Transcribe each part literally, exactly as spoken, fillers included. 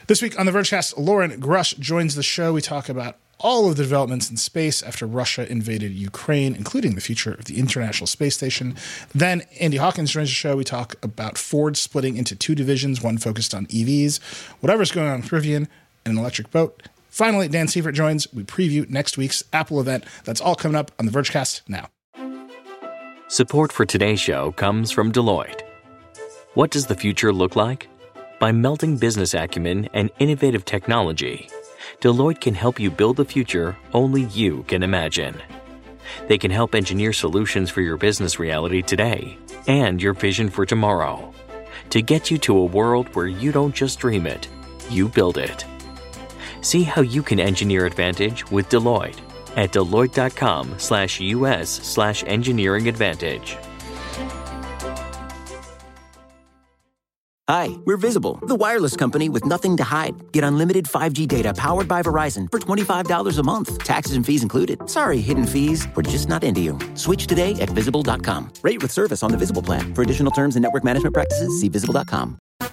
This week on the Vergecast, Lauren Grush joins the show. We talk about all of the developments in space after Russia invaded Ukraine, including the future of the International Space Station. Then Andy Hawkins joins the show. We talk about Ford splitting into two divisions, one focused on E Vs, whatever's going on with Rivian, and an electric boat. Finally, Dan Seifert joins. We preview next week's Apple event. That's all coming up on the Vergecast now. Support for today's show comes from Deloitte. What does the future look like? By melding business acumen and innovative technology, Deloitte can help you build the future only you can imagine. They can help engineer solutions for your business reality today and your vision for tomorrow to get you to a world where you don't just dream it, you build it. See how you can engineer advantage with Deloitte at Deloitte.com slash US slash engineering advantage. Hi, we're Visible, the wireless company with nothing to hide. Get unlimited five G data powered by Verizon for twenty-five dollars a month. Taxes and fees included. Sorry, hidden fees. We're just not into you. Switch today at Visible dot com. Rate with service on the Visible plan. For additional terms and network management practices, see Visible dot com.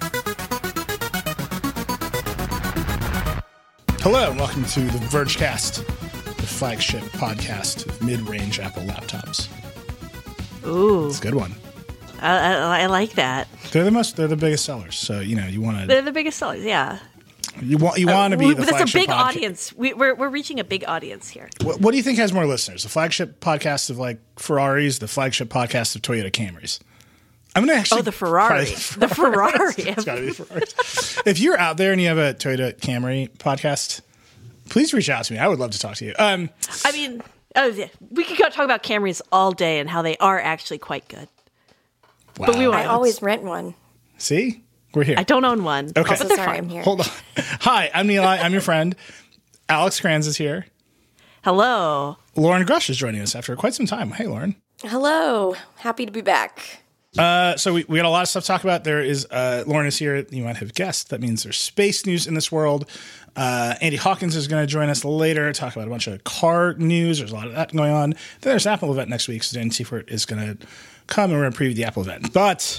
Hello, and welcome to the Vergecast, the flagship podcast of mid-range Apple laptops. Ooh. It's a good one. I, I, I like that. They're the most. They're the biggest sellers. So you know you want to. They're the biggest sellers. Yeah. You want. You want to be uh, the That's flagship a big podca- audience. We, we're we're reaching a big audience here. What, what do you think has more listeners? The flagship podcast of like Ferraris, the flagship podcast of Toyota Camrys. I'm gonna actually. Oh, the Ferrari. The Ferrari. The Ferrari. It's got to be Ferrari. If you're out there and you have a Toyota Camry podcast, please reach out to me. I would love to talk to you. Um, I mean, oh, yeah. We could go talk about Camrys all day and how they are actually quite good. wow. But we I always rent one. See, we're here. I don't own one. Okay. But So they're sorry, fine. I'm here. Hold on. Hi, I'm Neil. I'm your friend. Alex Kranz is here. Hello. Lauren Grush is joining us after quite some time. Hey, Lauren. Hello. Happy to be back. Uh, so we, we got a lot of stuff to talk about. There is uh, Lauren is here. You might have guessed. That means there's space news in this world. Uh, Andy Hawkins is going to join us later, talk about a bunch of car news. There's a lot of that going on. Then there's an Apple event next week, so Dan Seifert is going to come and we're going to preview the Apple event. But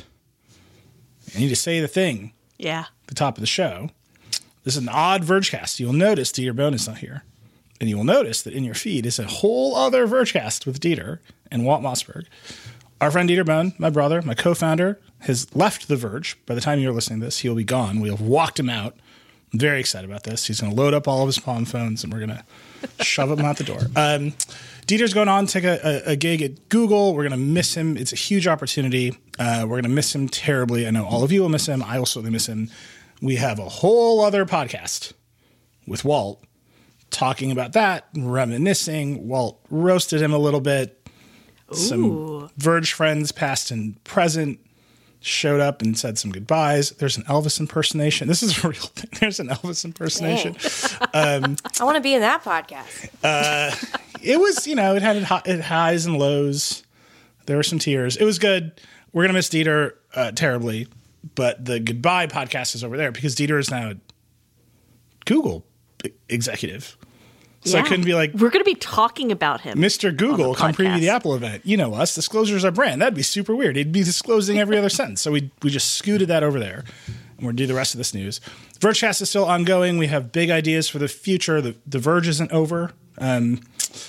I need to say the thing. Yeah. At the top of the show. This is an odd Vergecast. You'll notice Dieter Bohn is not here. And you will notice that in your feed is a whole other Vergecast with Dieter and Walt Mossberg. Our friend Dieter Bohn, my brother, my co-founder, has left The Verge. By the time you're listening to this, he'll be gone. We have walked him out. I'm very excited about this. He's going to load up all of his Palm phones, and we're going to shove him out the door. Um, Dieter's going on to take a, a, a gig at Google. We're going to miss him. It's a huge opportunity. Uh, we're going to miss him terribly. I know all of you will miss him. I will certainly miss him. We have a whole other podcast with Walt talking about that, reminiscing. Walt roasted him a little bit. Some Ooh. Verge friends, past and present, showed up and said some goodbyes. There's an Elvis impersonation. This is a real thing. There's an Elvis impersonation. Um, I want to be in that podcast. uh, it was, you know, it had it highs and lows. There were some tears. It was good. We're going to miss Dieter uh, terribly, but the goodbye podcast is over there because Dieter is now a Google executive. So yeah. I couldn't be like, we're going to be talking about him. Mister Google, come preview podcast. the Apple event. You know us. Disclosure's our brand. That'd be super weird. He'd be disclosing every other sentence. So we we just scooted that over there. And we're going to do the rest of this news. Vergecast is still ongoing. We have big ideas for the future. The, the Verge isn't over. Um,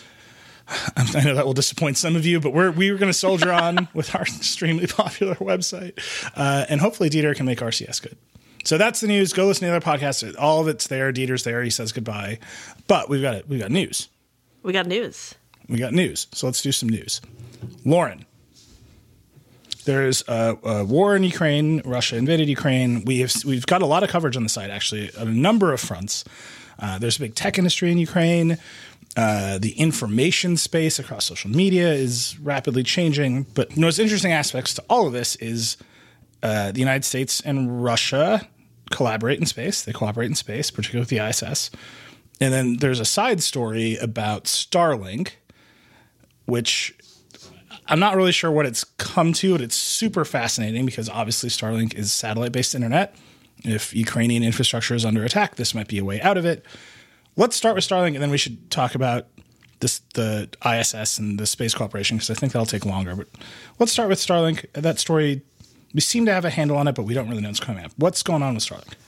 I know that will disappoint some of you, but we're we're going to soldier on with our extremely popular website. Uh, and hopefully Dieter can make R C S good. So that's the news. Go listen to the other podcasts. All of it's there. Dieter's there. He says goodbye. But we've got it. We've got news. We got news. We got news. So let's do some news. Lauren, there's a, a war in Ukraine. Russia invaded Ukraine. We have we've got a lot of coverage on the site actually on a number of fronts. Uh, there's a big tech industry in Ukraine. Uh, the information space across social media is rapidly changing. But the most interesting aspects to all of this is uh, the United States and Russia collaborate in space. They cooperate in space, particularly with the I S S. And then there's a side story about Starlink, which I'm not really sure what it's come to, but it's super fascinating because obviously Starlink is satellite-based internet. If Ukrainian infrastructure is under attack, this might be a way out of it. Let's start with Starlink, and then we should talk about this, the I S S and the space cooperation, because I think that'll take longer. But let's start with Starlink. That story, we seem to have a handle on it, but we don't really know what's coming up. What's going on with Starlink?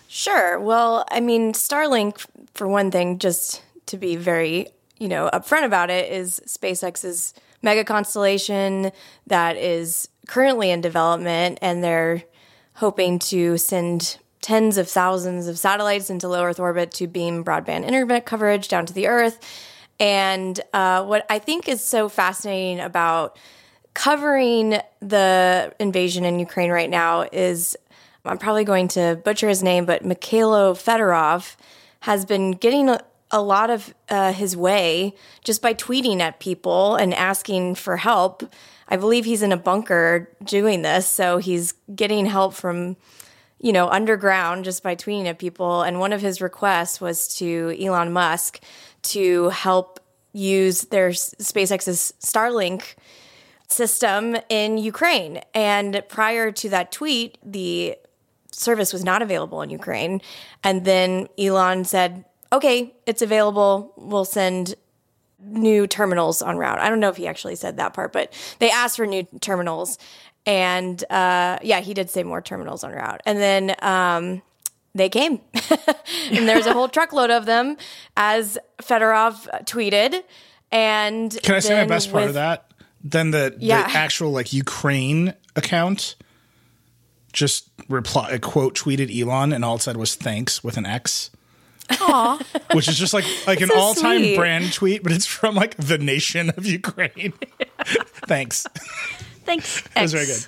Sure. Well, I mean, Starlink, for one thing, just to be very, you know, upfront about it, is SpaceX's mega constellation that is currently in development, and they're hoping to send tens of thousands of satellites into low Earth orbit to beam broadband internet coverage down to the Earth. And uh, what I think is so fascinating about covering the invasion in Ukraine right now is, I'm probably going to butcher his name, but Mikhailo Fedorov has been getting a, a lot of uh, his way just by tweeting at people and asking for help. I believe he's in a bunker doing this, so he's getting help from, you know, underground just by tweeting at people. And one of his requests was to Elon Musk to help use their SpaceX's Starlink system in Ukraine. And prior to that tweet, the service was not available in Ukraine. And then Elon said, okay, it's available. We'll send new terminals en route. I don't know if he actually said that part, but they asked for new terminals. And uh, yeah, he did say more terminals en route. And then um, they came. And there's a whole truckload of them, as Fedorov tweeted. And can I say my then best part with- of that? Then the, Yeah. the actual like Ukraine account just reply quote tweeted Elon, and all it said was thanks with an X. Aw. Which is just like like an so all-time sweet. brand tweet, but it's from like the nation of Ukraine. Thanks. Thanks. That was very good.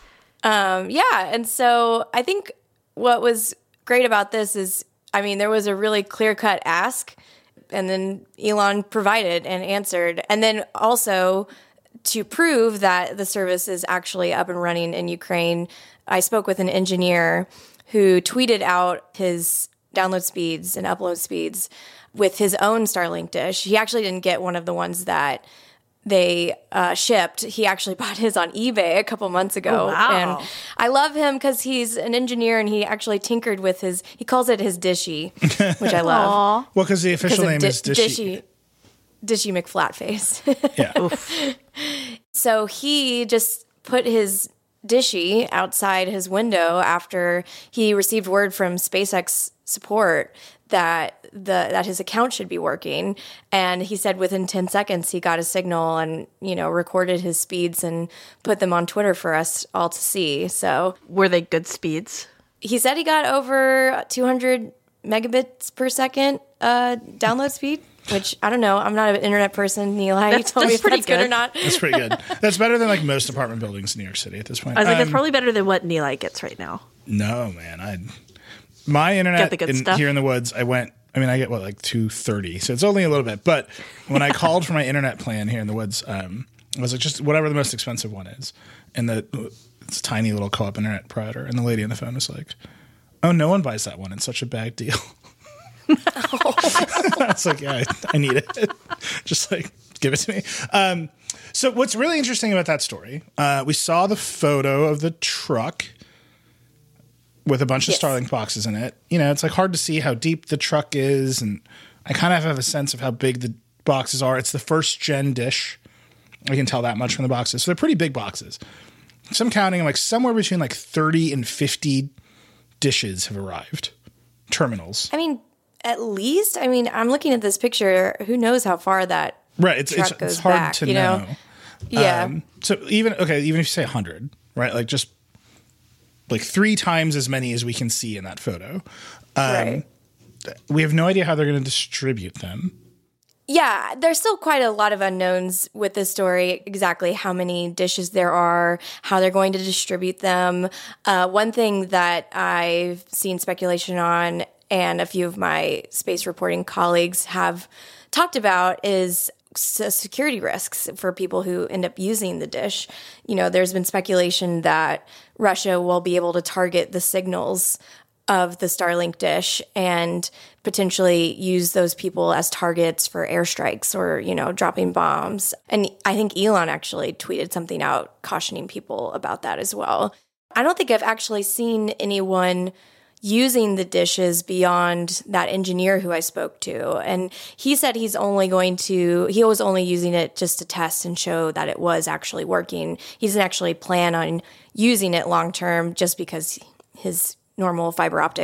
Um, yeah. And so I think what was great about this is, I mean, there was a really clear-cut ask, and then Elon provided and answered. And then also, to prove that the service is actually up and running in Ukraine, I spoke with an engineer who tweeted out his download speeds and upload speeds with his own Starlink dish. He actually didn't get one of the ones that they uh, shipped. He actually bought his on eBay a couple months ago. Oh, wow. And I love him because he's an engineer, and he actually tinkered with his, he calls it his dishy, which I love. Aw. Well, because the official Because name of di- is Dishy. Dishy. Dishy McFlatface. Yeah. So he just put his dishy outside his window after he received word from SpaceX support that the that his account should be working. And he said within ten seconds he got a signal and, you know, recorded his speeds and put them on Twitter for us all to see. So Were they good speeds? he said he got over two hundred megabits per second uh, download speed. Which, I don't know. I'm not an internet person, Neil. You That's- told me that's if pretty that's good or good. not. That's pretty good. That's better than like most apartment buildings in New York City at this point. I was like, that's Um, probably better than what Neil gets right now. No, man. I my internet Get the good in, stuff? here in the woods. I went. I mean, I get what like two thirty, so it's only a little bit. But when I called for my internet plan here in the woods, um, I was like, just whatever the most expensive one is, and the it's a tiny little co-op internet provider, and the lady on the phone was like, "Oh, no one buys that one. It's such a bad deal." I was like, yeah, I, I need it. Just like, give it to me. Um, so what's really interesting about that story, uh, we saw the photo of the truck with a bunch Yes. of Starlink boxes in it. You know, it's like hard to see how deep the truck is, and I kind of have a sense of how big the boxes are. It's the first gen dish. I can tell that much from the boxes. So they're pretty big boxes. So I'm counting like somewhere between like thirty and fifty dishes have arrived. Terminals. I mean, at least, I mean, I'm looking at this picture. Who knows how far that Right. It's, it's, truck goes it's hard back, to you know. know? Yeah. Um, so even, okay, even if you say one hundred, right? Like just like three times as many as we can see in that photo. Um, right. We have no idea how they're going to distribute them. Yeah, there's still quite a lot of unknowns with this story, exactly how many dishes there are, how they're going to distribute them. Uh, one thing that I've seen speculation on, and a few of my space reporting colleagues have talked about, is s- security risks for people who end up using the dish. You know, there's been speculation that Russia will be able to target the signals of the Starlink dish and potentially use those people as targets for airstrikes or, you know, dropping bombs. And I think Elon actually tweeted something out cautioning people about that as well. I don't think I've actually seen anyone using the dishes beyond that engineer who I spoke to. And he said he's only going to, he was only using it just to test and show that it was actually working. He doesn't actually plan on using it long term just because his normal fiber optic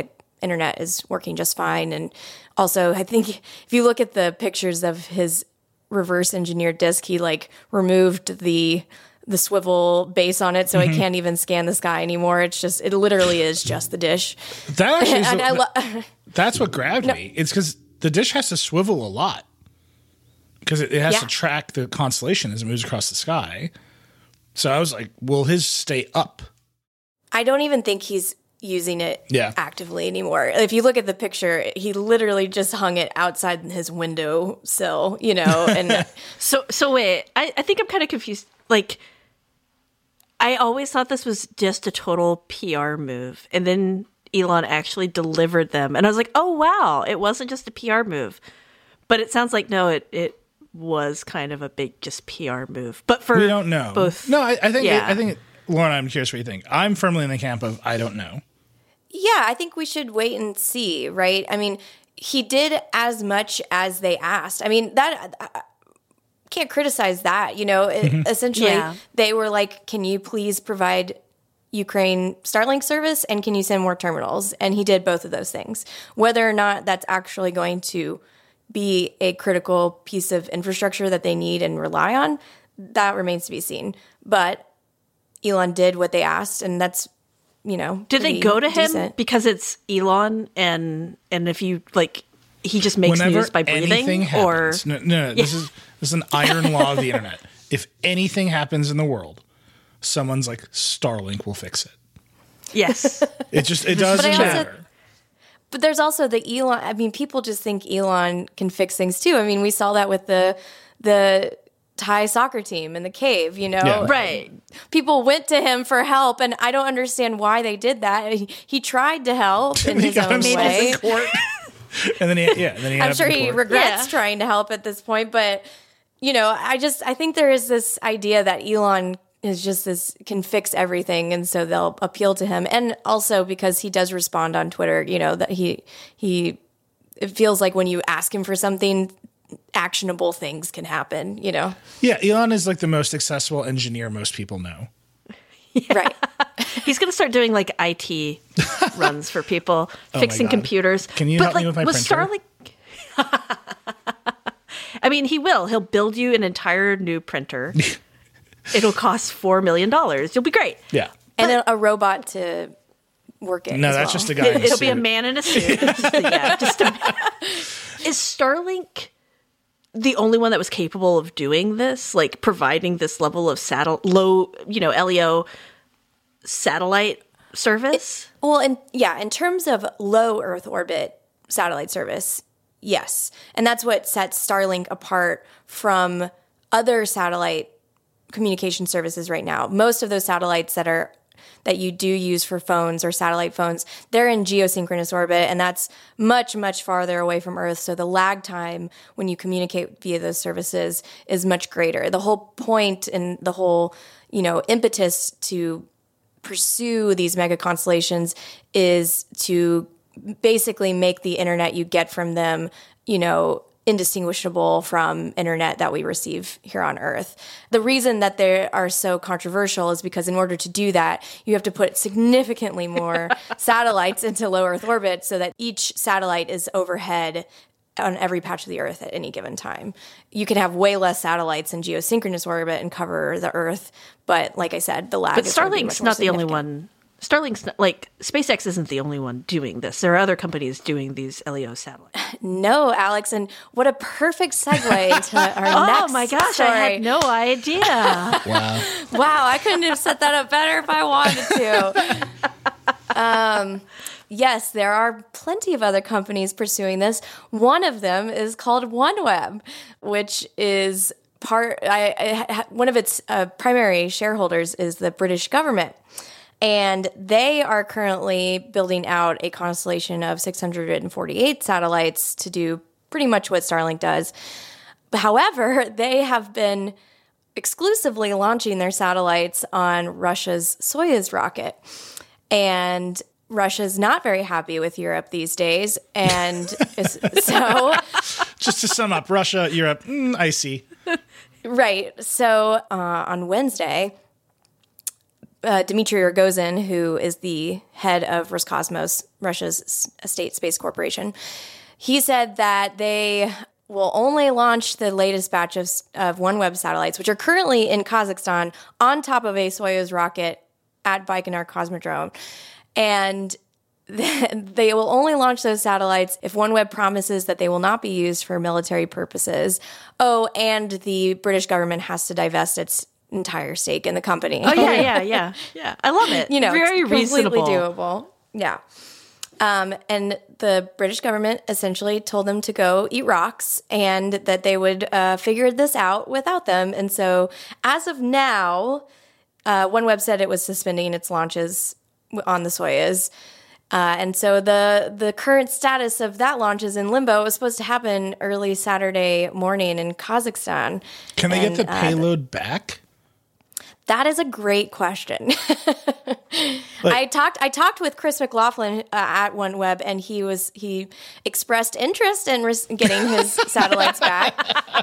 internet is working just fine. And also, I think if you look at the pictures of his reverse engineered disk, he like removed the the swivel base on it, so mm-hmm. it can't even scan the sky anymore. It's just, it literally is just the dish. That actually is and the, I lo- that's what grabbed no. me. It's because the dish has to swivel a lot because it, it has yeah. to track the constellation as it moves across the sky. So I was like, will his stay up? I don't even think he's using it yeah. actively anymore. If you look at the picture, he literally just hung it outside his window sill, you know. And so, so wait, I, I think I'm kind of confused. Like, I always thought this was just a total P R move, and then Elon actually delivered them, and I was like, oh wow, it wasn't just a P R move. But it sounds like no, it it was kind of a big just P R move. But for we don't know. Both, no, I, I think yeah. it, I think it, Lauren, I'm curious what you think. I'm firmly in the camp of I don't know. Yeah, I think we should wait and see, right? I mean, he did as much as they asked. I mean, that I can't criticize that, you know. It, mm-hmm. Essentially, yeah. they were like, can you please provide Ukraine Starlink service, and can you send more terminals? And he did both of those things. Whether or not that's actually going to be a critical piece of infrastructure that they need and rely on, that remains to be seen. But Elon did what they asked, and that's, you know, did they go to decent. him because it's Elon, and and if you like, he just makes Whenever news by breathing, happens, or no, no, no yeah. this is this is an iron law of the internet. If anything happens in the world, someone's like, Starlink will fix it. Yes, it just it doesn't also, matter. But there's also the Elon. I mean, people just think Elon can fix things too. I mean, we saw that with the the Thai soccer team in the cave, you know? Yeah. Right. People went to him for help, and I don't understand why they did that. He, he tried to help in he his got own himself way. in court. and then he, yeah, then he I'm sure he court. regrets Yeah. trying to help at this point, but you know, I just I think there is this idea that Elon is just this can fix everything, and so they'll appeal to him, and also because he does respond on Twitter, you know, that he he it feels like when you ask him for something, actionable things can happen, you know? Yeah, Elon is like the most accessible engineer most people know. Yeah. Right. He's going to start doing like I T runs for people, oh fixing computers. Can you but help like, me with my was printer? Starlink... I mean, he will. He'll build you an entire new printer. It'll cost four million dollars. You'll be great. Yeah. And a, a robot to work it. No, as that's well. just a guy. It, in a it'll be a suit. man in a suit. yeah, just a, is Starlink the only one that was capable of doing this, like providing this level of satel- low, you know, L E O satellite service? It, well, in, yeah, in terms of low Earth orbit satellite service, yes. And that's what sets Starlink apart from other satellite communication services right now. Most of those satellites that are that you do use for phones or satellite phones, they're in geosynchronous orbit, and that's much, much farther away from Earth. So the lag time when you communicate via those services is much greater. The whole point and the whole, you know, impetus to pursue these mega constellations is to basically make the internet you get from them, you know, indistinguishable from internet that we receive here on Earth. The reason that they are so controversial is because in order to do that, you have to put significantly more satellites into low Earth orbit so that each satellite is overhead on every patch of the Earth at any given time. You can have way less satellites in geosynchronous orbit and cover the Earth, but like I said, the lag But is going to be Starlink's much more not the only significant. one. Starlink's not, like SpaceX isn't the only one doing this. There are other companies doing these L E O satellites. No, Alex, and what a perfect segue into our oh next my gosh, story. I had no idea. Wow. Wow, I couldn't have set that up better if I wanted to. Um, yes, there are plenty of other companies pursuing this. One of them is called OneWeb, which is part. I, I one of its uh, primary shareholders is the British government. And they are currently building out a constellation of six hundred forty-eight satellites to do pretty much what Starlink does. However, they have been exclusively launching their satellites on Russia's Soyuz rocket. And Russia's not very happy with Europe these days. And so... Just to sum up, Russia, Europe, mm, icy. Right. So uh, on Wednesday... uh, Dmitry Rogozin, who is the head of Roscosmos, Russia's state space corporation, he said that they will only launch the latest batch of, of OneWeb satellites, which are currently in Kazakhstan, on top of a Soyuz rocket at Baikonur Cosmodrome. And they will only launch those satellites if OneWeb promises that they will not be used for military purposes. Oh, and the British government has to divest its entire stake in the company. Oh, yeah, yeah, yeah. Yeah, I love it. You know, very it's completely reasonable. doable. Yeah. Um, and the British government essentially told them to go eat rocks and that they would uh, figure this out without them. And so as of now, uh, OneWeb said it was suspending its launches on the Soyuz. Uh, and so the the current status of that launch is in limbo. It was supposed to happen early Saturday morning in Kazakhstan. Can they and, get the uh, payload back? That is a great question. Like, I talked I talked with Chris McLaughlin uh, at OneWeb, and he was he expressed interest in res- getting his satellites back.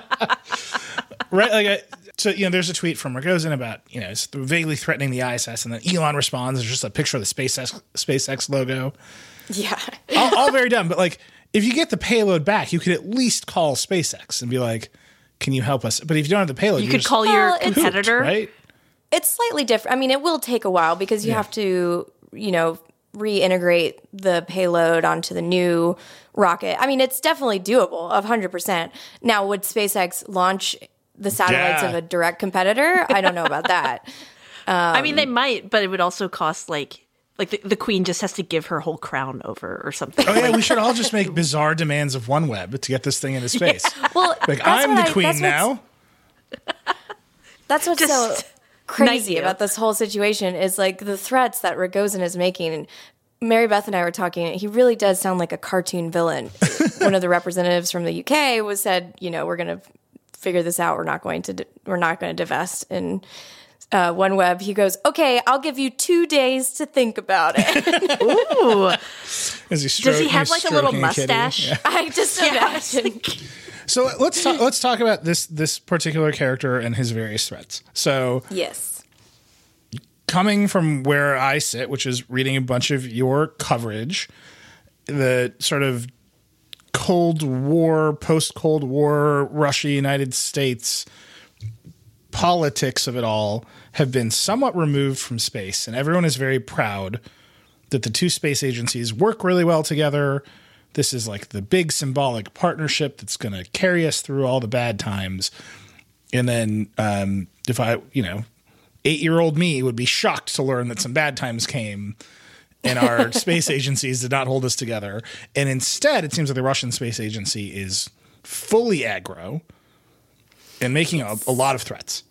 Right, like I, so you know, there's a tweet from Rogozin about, you know, it's vaguely threatening the I S S, and then Elon responds. There's just a picture of the SpaceX SpaceX logo. Yeah, all, all very dumb. But like, if you get the payload back, you could at least call SpaceX and be like, "Can you help us?" But if you don't have the payload, You you're could just call Well, your it's- competitor. pooped, right? it's slightly different. I mean, it will take a while because you Yeah. have to, you know, reintegrate the payload onto the new rocket. I mean, it's definitely doable, one hundred percent. Now, would SpaceX launch the satellites Yeah. of a direct competitor? I don't know about that. I mean, they might, but it would also cost like like the, the queen just has to give her whole crown over or something. Oh yeah, we should all just make bizarre demands of OneWeb to get this thing into space. Well, Like, that's I'm what the I- queen that's what's- now. That's what's Just so crazy knight you. about this whole situation is like the threats that Rogozin is making. And Mary Beth and I were talking. He really does sound like a cartoon villain. One of the representatives from the U K was said, you know, we're going to figure this out. We're not going to. We're not going to divest. And uh, OneWeb, he goes, okay, I'll give you two days to think about it. Ooh, Is he does stroke- he have he's like a little stroking kitty? mustache? Yeah. I just imagine. So let's talk, let's talk about this this particular character and his various threats. So Yes. coming from where I sit, which is reading a bunch of your coverage, the sort of Cold War, post-Cold War, Russia, United States politics of it all have been somewhat removed from space, and everyone is very proud that the two space agencies work really well together. This is like the big symbolic partnership that's going to carry us through all the bad times. And then um, if I, you know, eight-year-old me would be shocked to learn that some bad times came and our space agencies did not hold us together. And instead, it seems like the Russian space agency is fully aggro and making a, a lot of threats.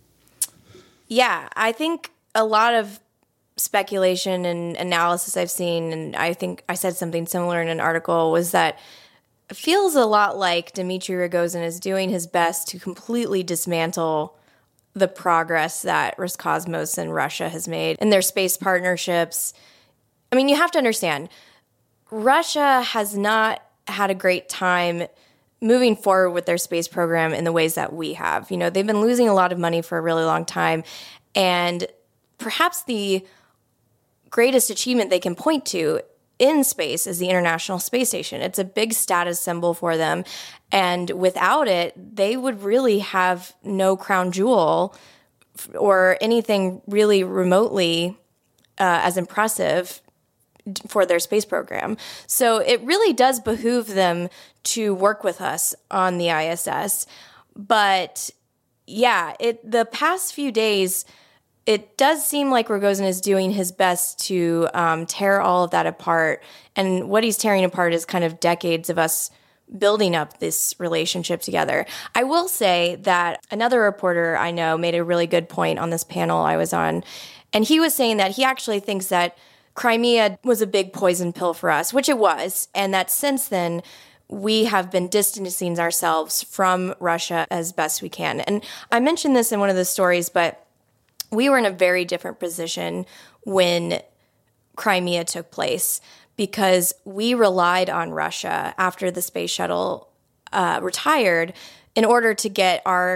Yeah, I think a lot of speculation and analysis I've seen, and I think I said something similar in an article, was that it feels a lot like Dmitry Rogozin is doing his best to completely dismantle the progress that Roscosmos and Russia has made in their space partnerships. I mean, you have to understand, Russia has not had a great time moving forward with their space program in the ways that we have. You know, they've been losing a lot of money for a really long time, and perhaps the greatest achievement they can point to in space is the International Space Station. It's a big status symbol for them, and without it, they would really have no crown jewel or anything really remotely uh, as impressive for their space program. So it really does behoove them to work with us on the I S S. But yeah, it the past few days, it does seem like Rogozin is doing his best to um, tear all of that apart. And what he's tearing apart is kind of decades of us building up this relationship together. I will say that another reporter I know made a really good point on this panel I was on. And he was saying that he actually thinks that Crimea was a big poison pill for us, which it was. And that since then, we have been distancing ourselves from Russia as best we can. And I mentioned this in one of the stories, but we were in a very different position when Crimea took place because we relied on Russia after the space shuttle uh, retired in order to get our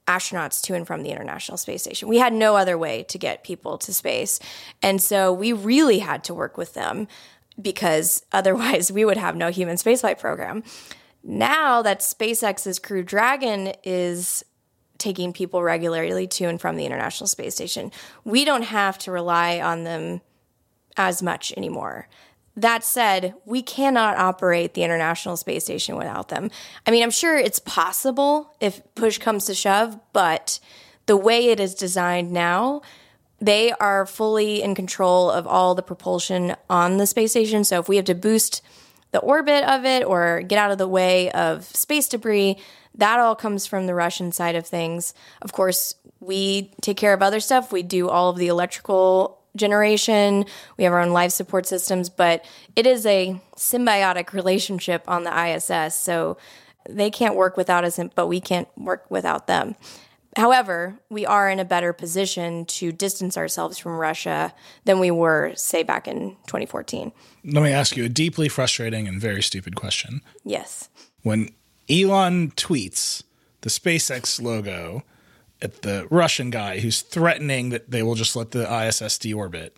astronauts to and from the International Space Station. We had no other way to get people to space. And so we really had to work with them because otherwise we would have no human spaceflight program. Now that SpaceX's Crew Dragon is taking people regularly to and from the International Space Station, we don't have to rely on them as much anymore. That said, we cannot operate the International Space Station without them. I mean, I'm sure it's possible if push comes to shove, but the way it is designed now, they are fully in control of all the propulsion on the space station. So if we have to boost the orbit of it or get out of the way of space debris, that all comes from the Russian side of things. Of course, we take care of other stuff. We do all of the electrical generation. We have our own life support systems, but it is a symbiotic relationship on the I S S. So they can't work without us, but we can't work without them. However, we are in a better position to distance ourselves from Russia than we were, say, back in twenty fourteen. Let me ask you a deeply frustrating and very stupid question. Yes. When Elon tweets the SpaceX logo at the Russian guy who's threatening that they will just let the I S S deorbit,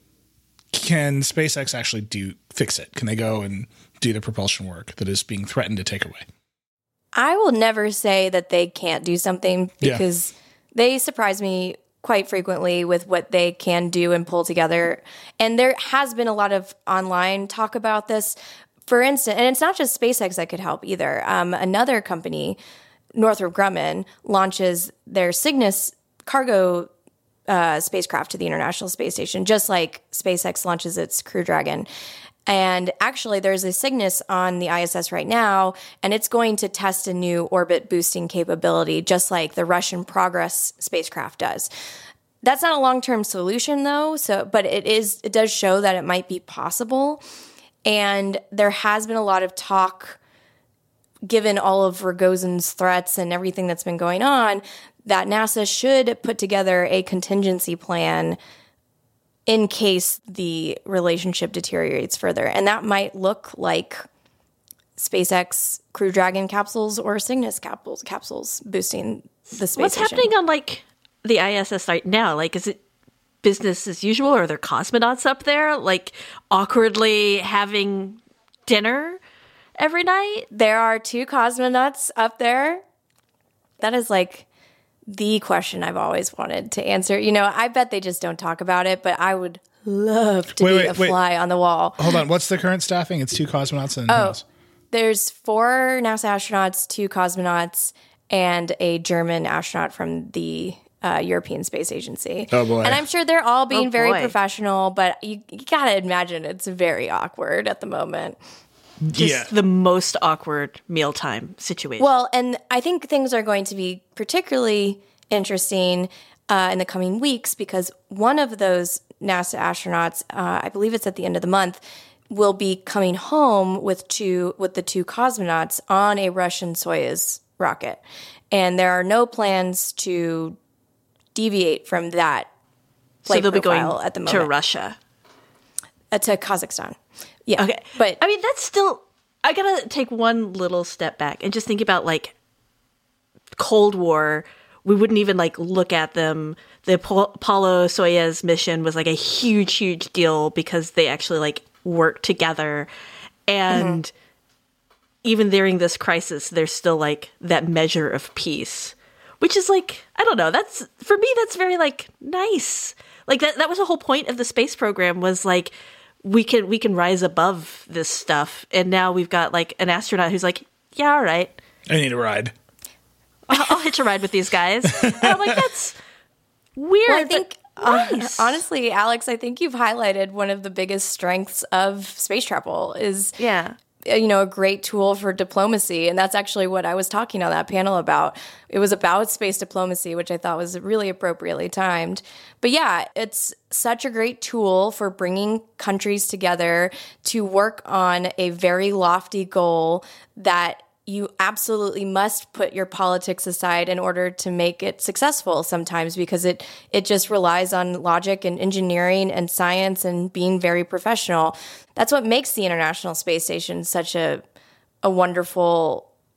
can SpaceX actually do fix it? Can they go and do the propulsion work that is being threatened to take away? I will never say that they can't do something because yeah. they surprise me quite frequently with what they can do and pull together. And there has been a lot of online talk about this. For instance, and it's not just SpaceX that could help either. Um, another company, Northrop Grumman, launches their Cygnus cargo uh, spacecraft to the International Space Station, just like SpaceX launches its Crew Dragon. And actually, there's a Cygnus on the I S S right now, and it's going to test a new orbit boosting capability, just like the Russian Progress spacecraft does. That's not a long-term solution, though. So, but it is. It does show that it might be possible. And there has been a lot of talk, given all of Rogozin's threats and everything that's been going on, that NASA should put together a contingency plan in case the relationship deteriorates further. And that might look like SpaceX Crew Dragon capsules or Cygnus capsules, capsules boosting the space What's station. happening on, like, the I S S right now? Like, is it business as usual? Are there cosmonauts up there, like, awkwardly having dinner every night? There are two cosmonauts up there. That is, like, the question I've always wanted to answer. You know, I bet they just don't talk about it, but I would love to wait, be wait, a wait. fly on the wall. Hold on. What's the current staffing? It's two cosmonauts and Oh, else? There's four NASA astronauts, two cosmonauts, and a German astronaut from the uh, European Space Agency. Oh, boy. And I'm sure they're all being Oh, very boy. professional, but you, you gotta imagine it's very awkward at the moment. Just Yeah. the most awkward mealtime situation. Well, and I think things are going to be particularly interesting uh, in the coming weeks because one of those NASA astronauts, uh, I believe it's at the end of the month, will be coming home with two with the two cosmonauts on a Russian Soyuz rocket, and there are no plans to deviate from that so flight they'll be profile going at the to moment. Russia. Uh, to Kazakhstan. Yeah, Okay. but I mean, that's still, I gotta take one little step back and just think about, like, Cold War. We wouldn't even, like, look at them. The Apollo Soyuz mission was, like, a huge, huge deal because they actually, like, worked together. And mm-hmm. even during this crisis, there's still, like, that measure of peace, which is, like, I don't know. That's, for me, that's very, like, nice. Like, that, that was the whole point of the space program was, like, we can we can rise above this stuff. And now we've got, like, an astronaut who's like, yeah, all right. I need a ride. I'll, I'll hitch a ride with these guys. And I'm like, that's weird. Well, I think, but nice. uh, honestly, Alex, I think you've highlighted one of the biggest strengths of space travel is, Yeah. you know, a great tool for diplomacy. And that's actually what I was talking on that panel about. It was about space diplomacy, which I thought was really appropriately timed. But yeah, it's such a great tool for bringing countries together to work on a very lofty goal that you absolutely must put your politics aside in order to make it successful sometimes because it it just relies on logic and engineering and science and being very professional. That's what makes the International Space Station such a a wonderful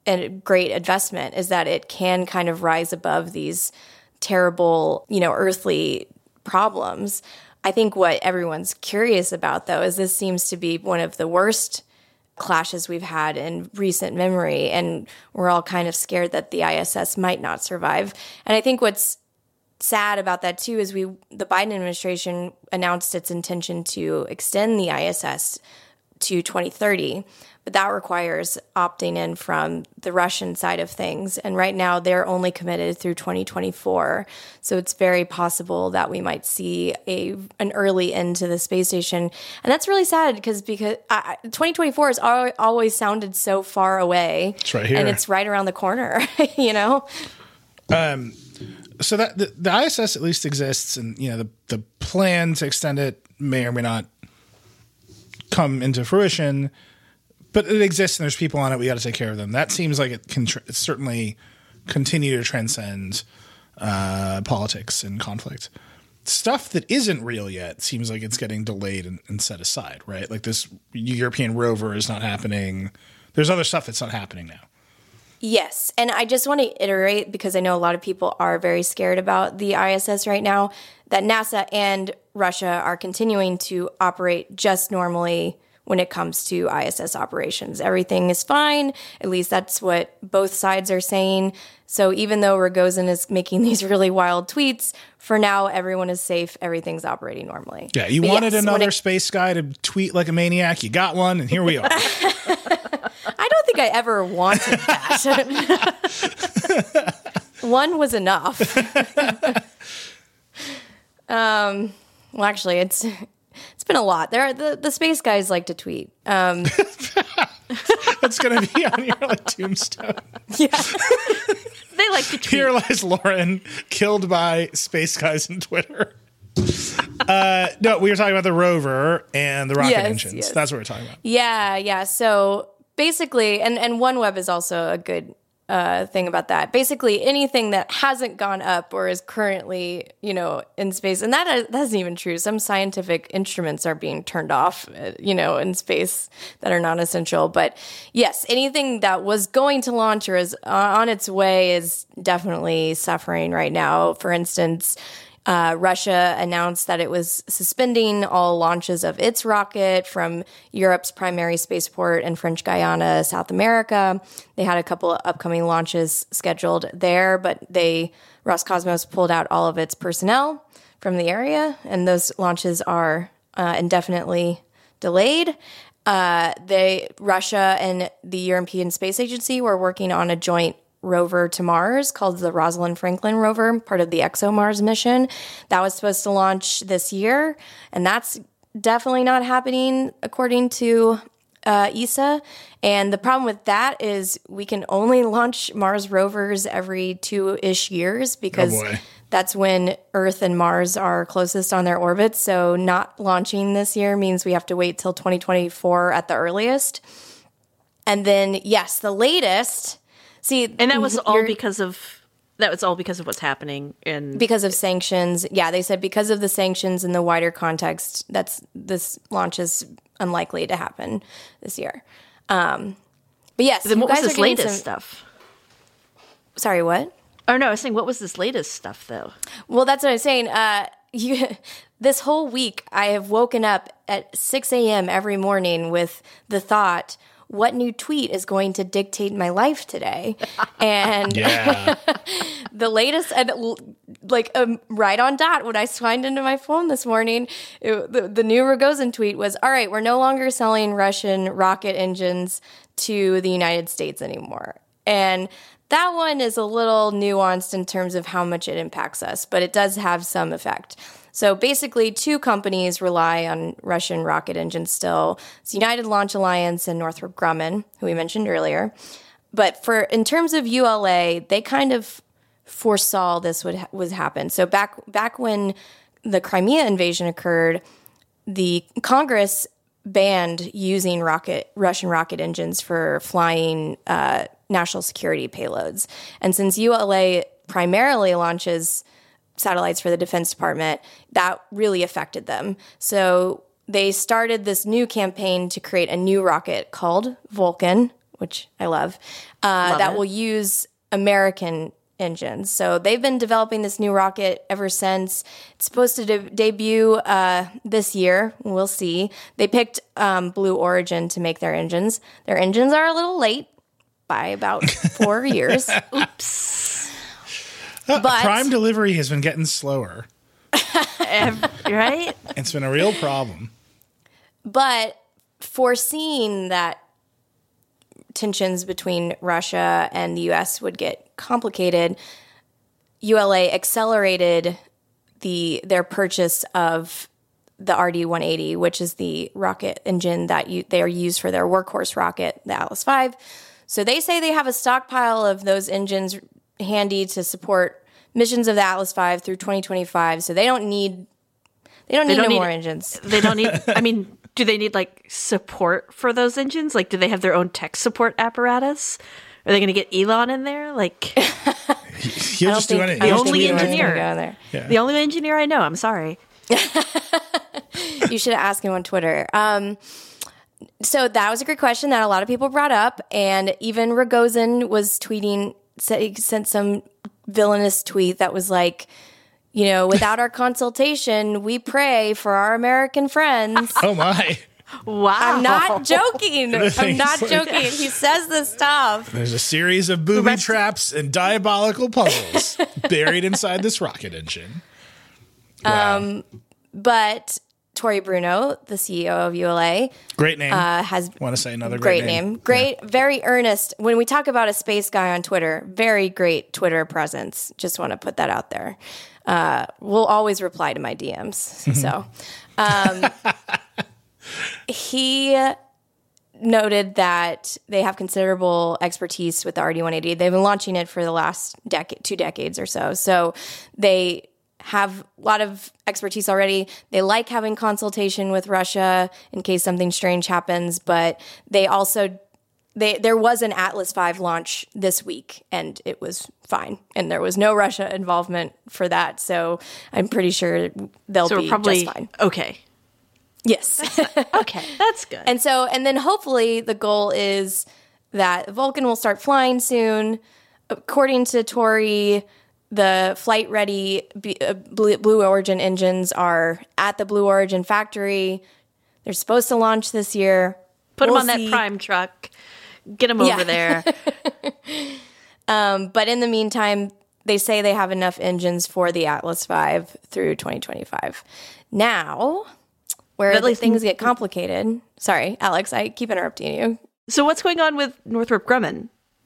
a great investment, is that it can kind of rise above these terrible, you know, earthly problems. I think what everyone's curious about, though, is this seems to be one of the worst clashes we've had in recent memory, and we're all kind of scared that the I S S might not survive. And I think what's sad about that too is we the Biden administration announced its intention to extend the I S S to twenty thirty, but that requires opting in from the Russian side of things. And right now they're only committed through twenty twenty-four. So it's very possible that we might see a an early end to the space station. And that's really sad because because I, twenty twenty-four has al- always sounded so far away. It's right here. And it's right around the corner, you know? Um, so that the, the I S S at least exists, and you know the the plan to extend it may or may not come into fruition, but it exists and there's people on it. We got to take care of them. That seems like it can tr- certainly continue to transcend uh, politics and conflict. Stuff that isn't real yet seems like it's getting delayed and, and set aside, right? Like this European rover is not happening. There's other stuff that's not happening now. Yes. And I just want to iterate, because I know a lot of people are very scared about the I S S right now, that NASA and Russia are continuing to operate just normally when it comes to I S S operations. Everything is fine. At least that's what both sides are saying. So even though Rogozin is making these really wild tweets, for now, everyone is safe. Everything's operating normally. Yeah, you but wanted yes, another it, space guy to tweet like a maniac. You got one, and here we are. I don't think I ever wanted that. One was enough. um, well, actually, it's it's been a lot. There, are, the the space guys like to tweet. Um, That's going to be on your like tombstone. Yeah, they like to tweet. Here lies Lauren, killed by space guys on Twitter. Uh, no, we were talking about the rover and the rocket yes, engines. Yes. That's what we're talking about. Yeah, yeah. So basically, and, and OneWeb is also a good uh, thing about that. Basically, anything that hasn't gone up or is currently, you know, in space, and that that's even true. Some scientific instruments are being turned off, uh, you know, in space that are non-essential. But yes, anything that was going to launch or is on its way is definitely suffering right now. For instance, Uh, Russia announced that it was suspending all launches of its rocket from Europe's primary spaceport in French Guiana, South America. They had a couple of upcoming launches scheduled there, but they Roscosmos pulled out all of its personnel from the area, and those launches are uh, indefinitely delayed. Uh, they Russia and the European Space Agency were working on a joint rover to Mars called the Rosalind Franklin rover, part of the ExoMars mission. That was supposed to launch this year, and that's definitely not happening according to uh, E S A. And the problem with that is we can only launch Mars rovers every two-ish years because Oh boy. that's when Earth and Mars are closest on their orbits. So not launching this year means we have to wait till twenty twenty-four at the earliest. And then, yes, the latest... See, and that was all you're- because of that was all because of what's happening in because of sanctions. Yeah, they said because of the sanctions in the wider context, that's this launch is unlikely to happen this year. Um, but yes, then you what was guys are this getting latest some- stuff? Sorry, what? Oh no, I was saying what was this latest stuff though? Well, that's what I was saying. Uh, you, this whole week, I have woken up at six a.m. every morning with the thought, what new tweet is going to dictate my life today? And Yeah. the latest, and like um, right on dot when I signed into my phone this morning, it, the, the new Rogozin tweet was, all right, we're no longer selling Russian rocket engines to the United States anymore. And that one is a little nuanced in terms of how much it impacts us, but it does have some effect. So basically, two companies rely on Russian rocket engines still. It's United Launch Alliance and Northrop Grumman, who we mentioned earlier. But for in terms of U L A, they kind of foresaw this would would happen. So back back when the Crimea invasion occurred, the Congress banned using rocket Russian rocket engines for flying uh, national security payloads. And since U L A primarily launches satellites for the Defense Department, that really affected them. So they started this new campaign to create a new rocket called Vulcan, which I love, uh, Love that it. will use American engines. So they've been developing this new rocket ever since. It's supposed to de- debut uh, this year. We'll see. They picked um, Blue Origin to make their engines. Their engines are a little late by about four years. Oops. Uh, But- Prime delivery has been getting slower. Ev- right? It's been a real problem. But foreseeing that tensions between Russia and the U S would get complicated, U L A accelerated the their purchase of the R D one eighty, which is the rocket engine that you, they are used for their workhorse rocket, the Atlas five. So they say they have a stockpile of those engines handy to support missions of the Atlas five through twenty twenty-five. So they don't need they don't They need don't no need- more engines. They don't need, I mean, do they need like support for those engines? Like, do they have their own tech support apparatus? Are they going to get Elon in there? Like, He'll just do think- anything. I He'll don't just only think tweet anyone's engineer. gonna go there. Yeah. the only engineer I know, I'm sorry. You should ask him on Twitter. Um, so that was a great question that a lot of people brought up, and even Rogozin was tweeting, said- he sent some villainous tweet that was like, you know, without our consultation, we pray for our American friends. Oh my! Wow. I'm not joking. I'm Thanks. not joking. He says this stuff. There's a series of booby traps and diabolical puzzles buried inside this rocket engine. Wow. But Tori Bruno, the C E O of U L A, Great name. uh, has Want to say another great, great name. Great, very earnest. When we talk about a space guy on Twitter, very great Twitter presence. Just want to put that out there. Uh, we'll always reply to my D Ms. So um, he noted that they have considerable expertise with the R D one eighty. They've been launching it for the last decade, two decades or so. So they have a lot of expertise already. They like having consultation with Russia in case something strange happens, but they also they there was an Atlas five launch this week and it was fine. And there was no Russia involvement for that. So I'm pretty sure they'll So be we're probably just fine. okay. Yes. Okay, that's good. And so, and then hopefully the goal is that Vulcan will start flying soon. According to Tori, the flight ready B- uh, Blue Blue Origin engines are at the Blue Origin factory. They're supposed to launch this year. Put them We'll on that see. Prime truck. Get them Yeah. over there. Um, but in the meantime, they say they have enough engines for the Atlas five through twenty twenty-five. Now, where At the least- things get complicated. Sorry, Alex, I keep interrupting you. So what's going on with Northrop Grumman?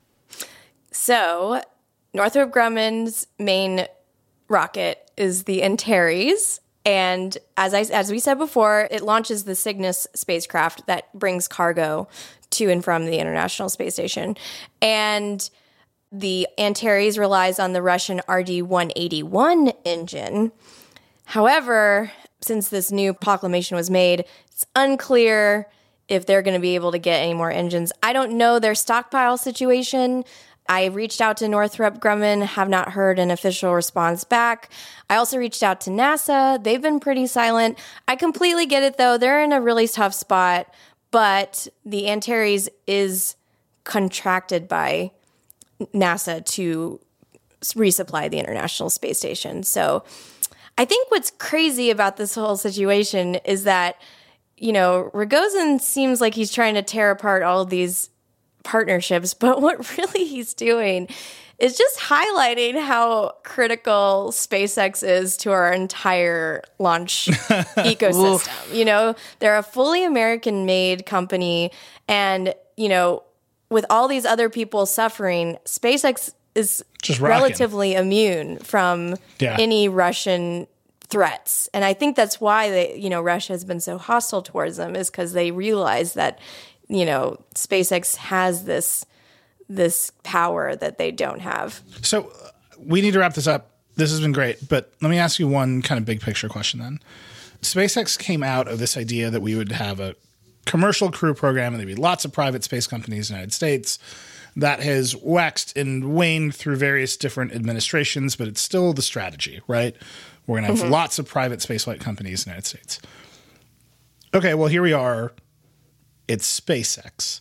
So, Northrop Grumman's main rocket is the Antares, and as I as we said before, it launches the Cygnus spacecraft that brings cargo to and from the International Space Station. And the Antares relies on the Russian R D one eighty-one engine. However, since this new proclamation was made, it's unclear if they're going to be able to get any more engines. I don't know their stockpile situation. I reached out to Northrop Grumman, have not heard an official response back. I also reached out to NASA. They've been pretty silent. I completely get it, though. They're in a really tough spot, but the Antares is contracted by NASA to resupply the International Space Station. So I think what's crazy about this whole situation is that, you know, Rogozin seems like he's trying to tear apart all of these partnerships, but what really he's doing is just highlighting how critical SpaceX is to our entire launch ecosystem. You know, they're a fully American-made company, and, you know, with all these other people suffering, SpaceX is Just rocking. relatively immune from Yeah. any Russian threats. And I think that's why they, you know, Russia has been so hostile towards them, is because they realize that, you know, SpaceX has this this power that they don't have. So uh, we need to wrap this up. This has been great, but let me ask you one kind of big picture question then. SpaceX came out of this idea that we would have a commercial crew program and there'd be lots of private space companies in the United States. That has waxed and waned through various different administrations, but it's still the strategy, right? We're going to have Mm-hmm. lots of private spaceflight companies in the United States. Okay, well, here we are. It's SpaceX.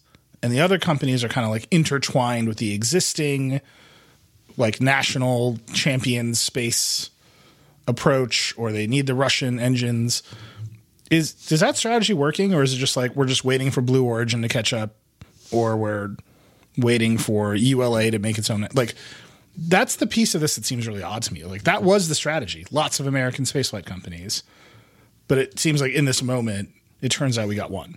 and the other companies are kind of like intertwined with the existing like national champion space approach, or they need the Russian engines. Is is that strategy working, or is it just like we're just waiting for Blue Origin to catch up, or we're waiting for U L A to make its own? Like, that's the piece of this that seems really odd to me. Like, that was the strategy. Lots of American spaceflight companies. But it seems like in this moment, it turns out we got one.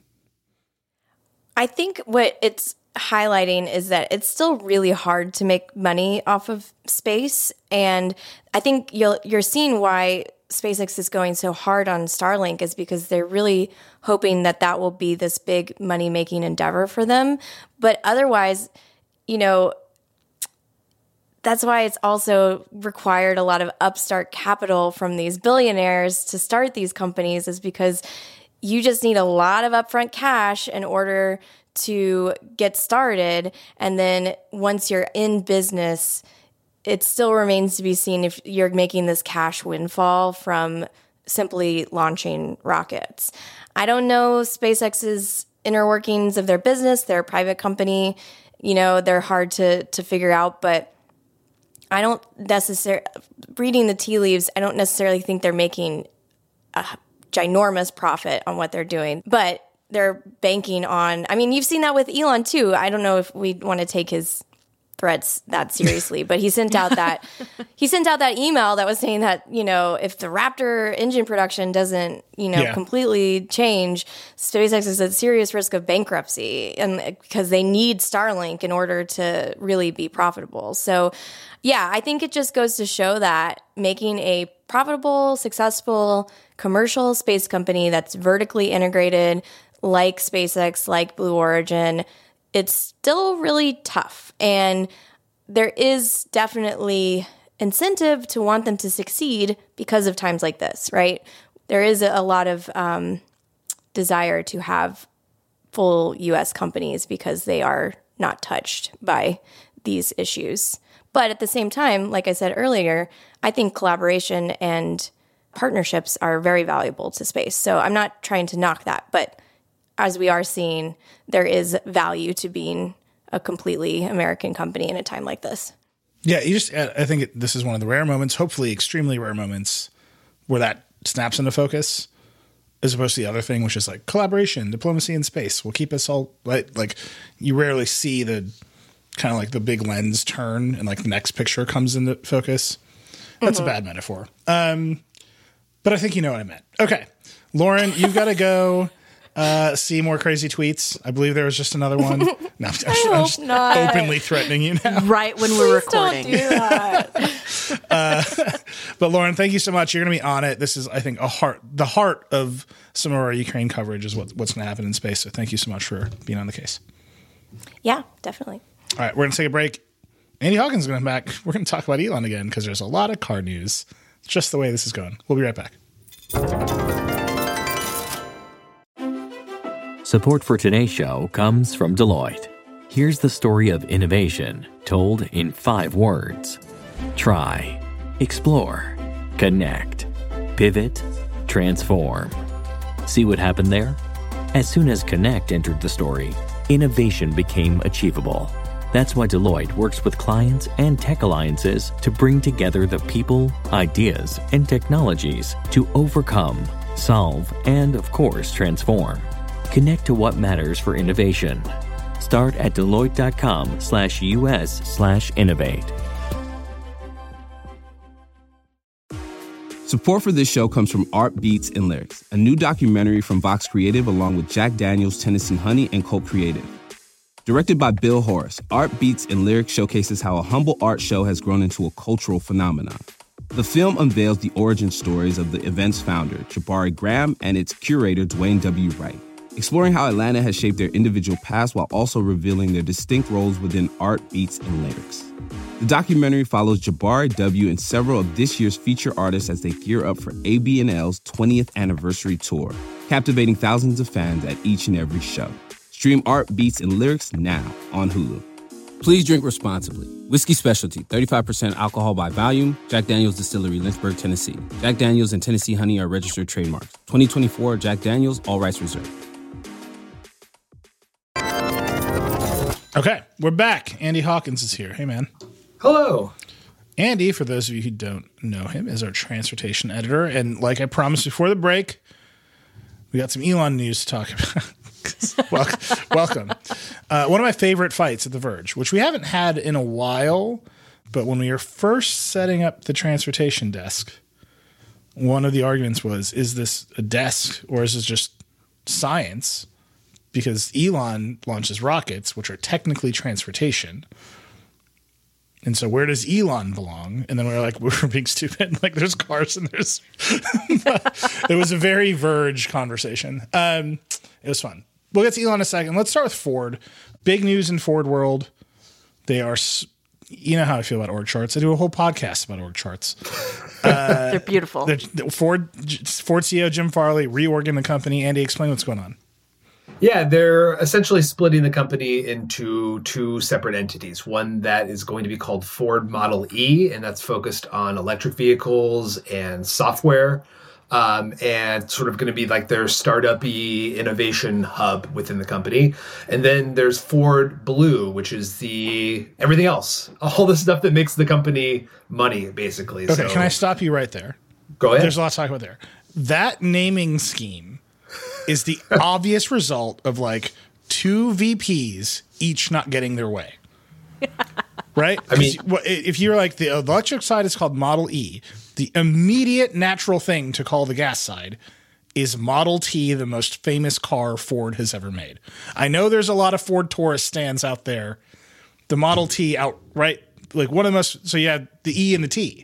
I think what it's highlighting is that it's still really hard to make money off of space. And I think you'll, you're seeing why SpaceX is going so hard on Starlink is because they're really hoping that that will be this big money-making endeavor for them. But otherwise, you know, that's why it's also required a lot of upstart capital from these billionaires to start these companies, is because you just need a lot of upfront cash in order to get started. And then once you're in business, it still remains to be seen if you're making this cash windfall from simply launching rockets. I don't know SpaceX's inner workings of their business. They're a private company. You know, they're hard to to figure out, but I don't necessarily, reading the tea leaves, I don't necessarily think they're making a ginormous profit on what they're doing, but they're banking on, I mean, you've seen that with Elon too. I don't know if we want to take his threats that seriously, but he sent out that, he sent out that email that was saying that, you know, if the Raptor engine production doesn't, you know, yeah. completely change, SpaceX is at serious risk of bankruptcy, and because they need Starlink in order to really be profitable. So yeah, I think it just goes to show that making a profitable, successful commercial space company that's vertically integrated, like SpaceX, like Blue Origin, it's still really tough. And there is definitely incentive to want them to succeed because of times like this, right? There is a lot of um, desire to have full U S companies because they are not touched by these issues. But at the same time, like I said earlier, I think collaboration and partnerships are very valuable to space. So I'm not trying to knock that, but as we are seeing, there is value to being a completely American company in a time like this. Yeah, you just, I think this is one of the rare moments, hopefully extremely rare moments, where that snaps into focus, as opposed to the other thing, which is like collaboration, diplomacy in space will keep us all, right? Like, you rarely see the kind of like the big lens turn and like the next picture comes into focus. That's mm-hmm. a bad metaphor. Um, but I think you know what I meant. Okay. Lauren, you've got to go uh, see more crazy tweets. I believe there was just another one. No, I'm just, I'm just openly threatening you now. Right when we're Please recording. Don't do that. uh, but Lauren, thank you so much. You're going to be on it. This is, I think, a heart, the heart of some of our Ukraine coverage is what, what's going to happen in space. So thank you so much for being on the case. Yeah, definitely. All right, we're going to take a break. Andy Hawkins is going to come back. We're going to talk about Elon again because there's a lot of car news. It's just the way this is going. We'll be right back. Support for today's show comes from Deloitte. Here's the story of innovation told in five words. Try, explore, connect, pivot, transform. See what happened there? As soon as connect entered the story, innovation became achievable. That's why Deloitte works with clients and tech alliances to bring together the people, ideas, and technologies to overcome, solve, and of course, transform. Connect to what matters for innovation. Start at Deloitte.com slash US slash innovate. Support for this show comes from Art Beats and Lyrics, a new documentary from Vox Creative along with Jack Daniels, Tennessee Honey, and Colt Creative. Directed by Bill Horace, Art Beats and Lyrics showcases how a humble art show has grown into a cultural phenomenon. The film unveils the origin stories of the event's founder, Jabari Graham, and its curator, Dwayne W. Wright, exploring how Atlanta has shaped their individual paths while also revealing their distinct roles within art, beats, and lyrics. The documentary follows Jabari W. and several of this year's feature artists as they gear up for A B N L's twentieth anniversary tour, captivating thousands of fans at each and every show. Stream Art, Beats, and Lyrics now on Hulu. Please drink responsibly. Whiskey Specialty, thirty-five percent alcohol by volume. Jack Daniels Distillery, Lynchburg, Tennessee. Jack Daniels and Tennessee Honey are registered trademarks. twenty twenty-four Jack Daniels, all rights reserved. Okay, we're back. Andy Hawkins is here. Hey, man. Hello. Andy, for those of you who don't know him, is our transportation editor. And like I promised before the break, we got some Elon news to talk about. welcome. welcome. Uh, one of my favorite fights at The Verge, which we haven't had in a while, but when we were first setting up the transportation desk, one of the arguments was, is this a desk or is this just science? Because Elon launches rockets, which are technically transportation. And so where does Elon belong? And then we were like, we're being stupid. Like there's cars and there's – it was a very Verge conversation. Um, it was fun. We'll get to Elon in a second. Let's start with Ford. Big news in Ford world. They are – you know how I feel about org charts. I do a whole podcast about org charts. Uh, They're beautiful. They're, Ford, Ford C E O Jim Farley reorging the company. Andy, explain what's going on. Yeah, they're essentially splitting the company into two separate entities. One that is going to be called Ford Model E, and that's focused on electric vehicles and software, um, and sort of going to be like their startup-y innovation hub within the company. And then there's Ford Blue, which is the everything else, all the stuff that makes the company money, basically. Okay, so, can I stop you right there? Go ahead. There's a lot to talk about there. That naming scheme is the obvious result of like two V Ps each not getting their way. Right? I mean, if you're like the electric side is called Model E, the immediate natural thing to call the gas side is Model T, the most famous car Ford has ever made. I know there's a lot of Ford Taurus stands out there. The Model T outright, like one of the most, so you had the E and the T.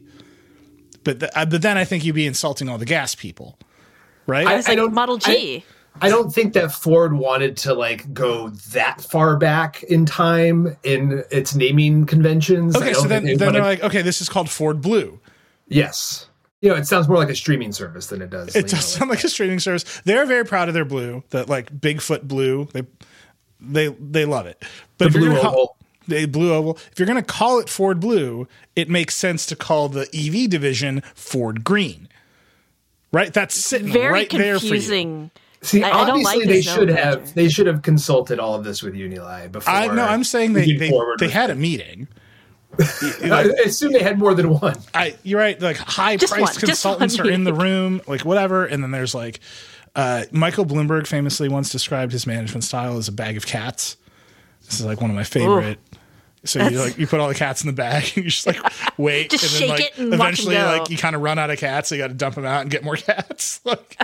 But, the, but then I think you'd be insulting all the gas people. Right? I was like, Model G. I, I don't think that Ford wanted to like go that far back in time in its naming conventions. Okay, so then, they then they're like, okay, this is called Ford Blue. Yes. You know, it sounds more like a streaming service than it does. It does know, sound like, like a streaming service. They're very proud of their blue, that like Bigfoot blue. They they they love it. But the if blue you're gonna oval. Call, the blue oval. If you're going to call it Ford Blue, it makes sense to call the E V division Ford Green. Right? That's sitting very right there for you. Confusing. See, I, obviously I don't like they this should have nomenclature. they should have consulted all of this with Unili before. I no, I'm saying they they, they had a meeting. Like, I assume they had more than one. I you're right. Like high Just priced one, consultants just one are in the room, like whatever. And then there's like uh, Michael Bloomberg famously once described his management style as a bag of cats. This is like one of my favorite. Ooh. So you like you put all the cats in the bag and you just like wait, just and then shake like it and eventually watch 'em go. like you kind of run out of cats, so you got to dump them out and get more cats. Like,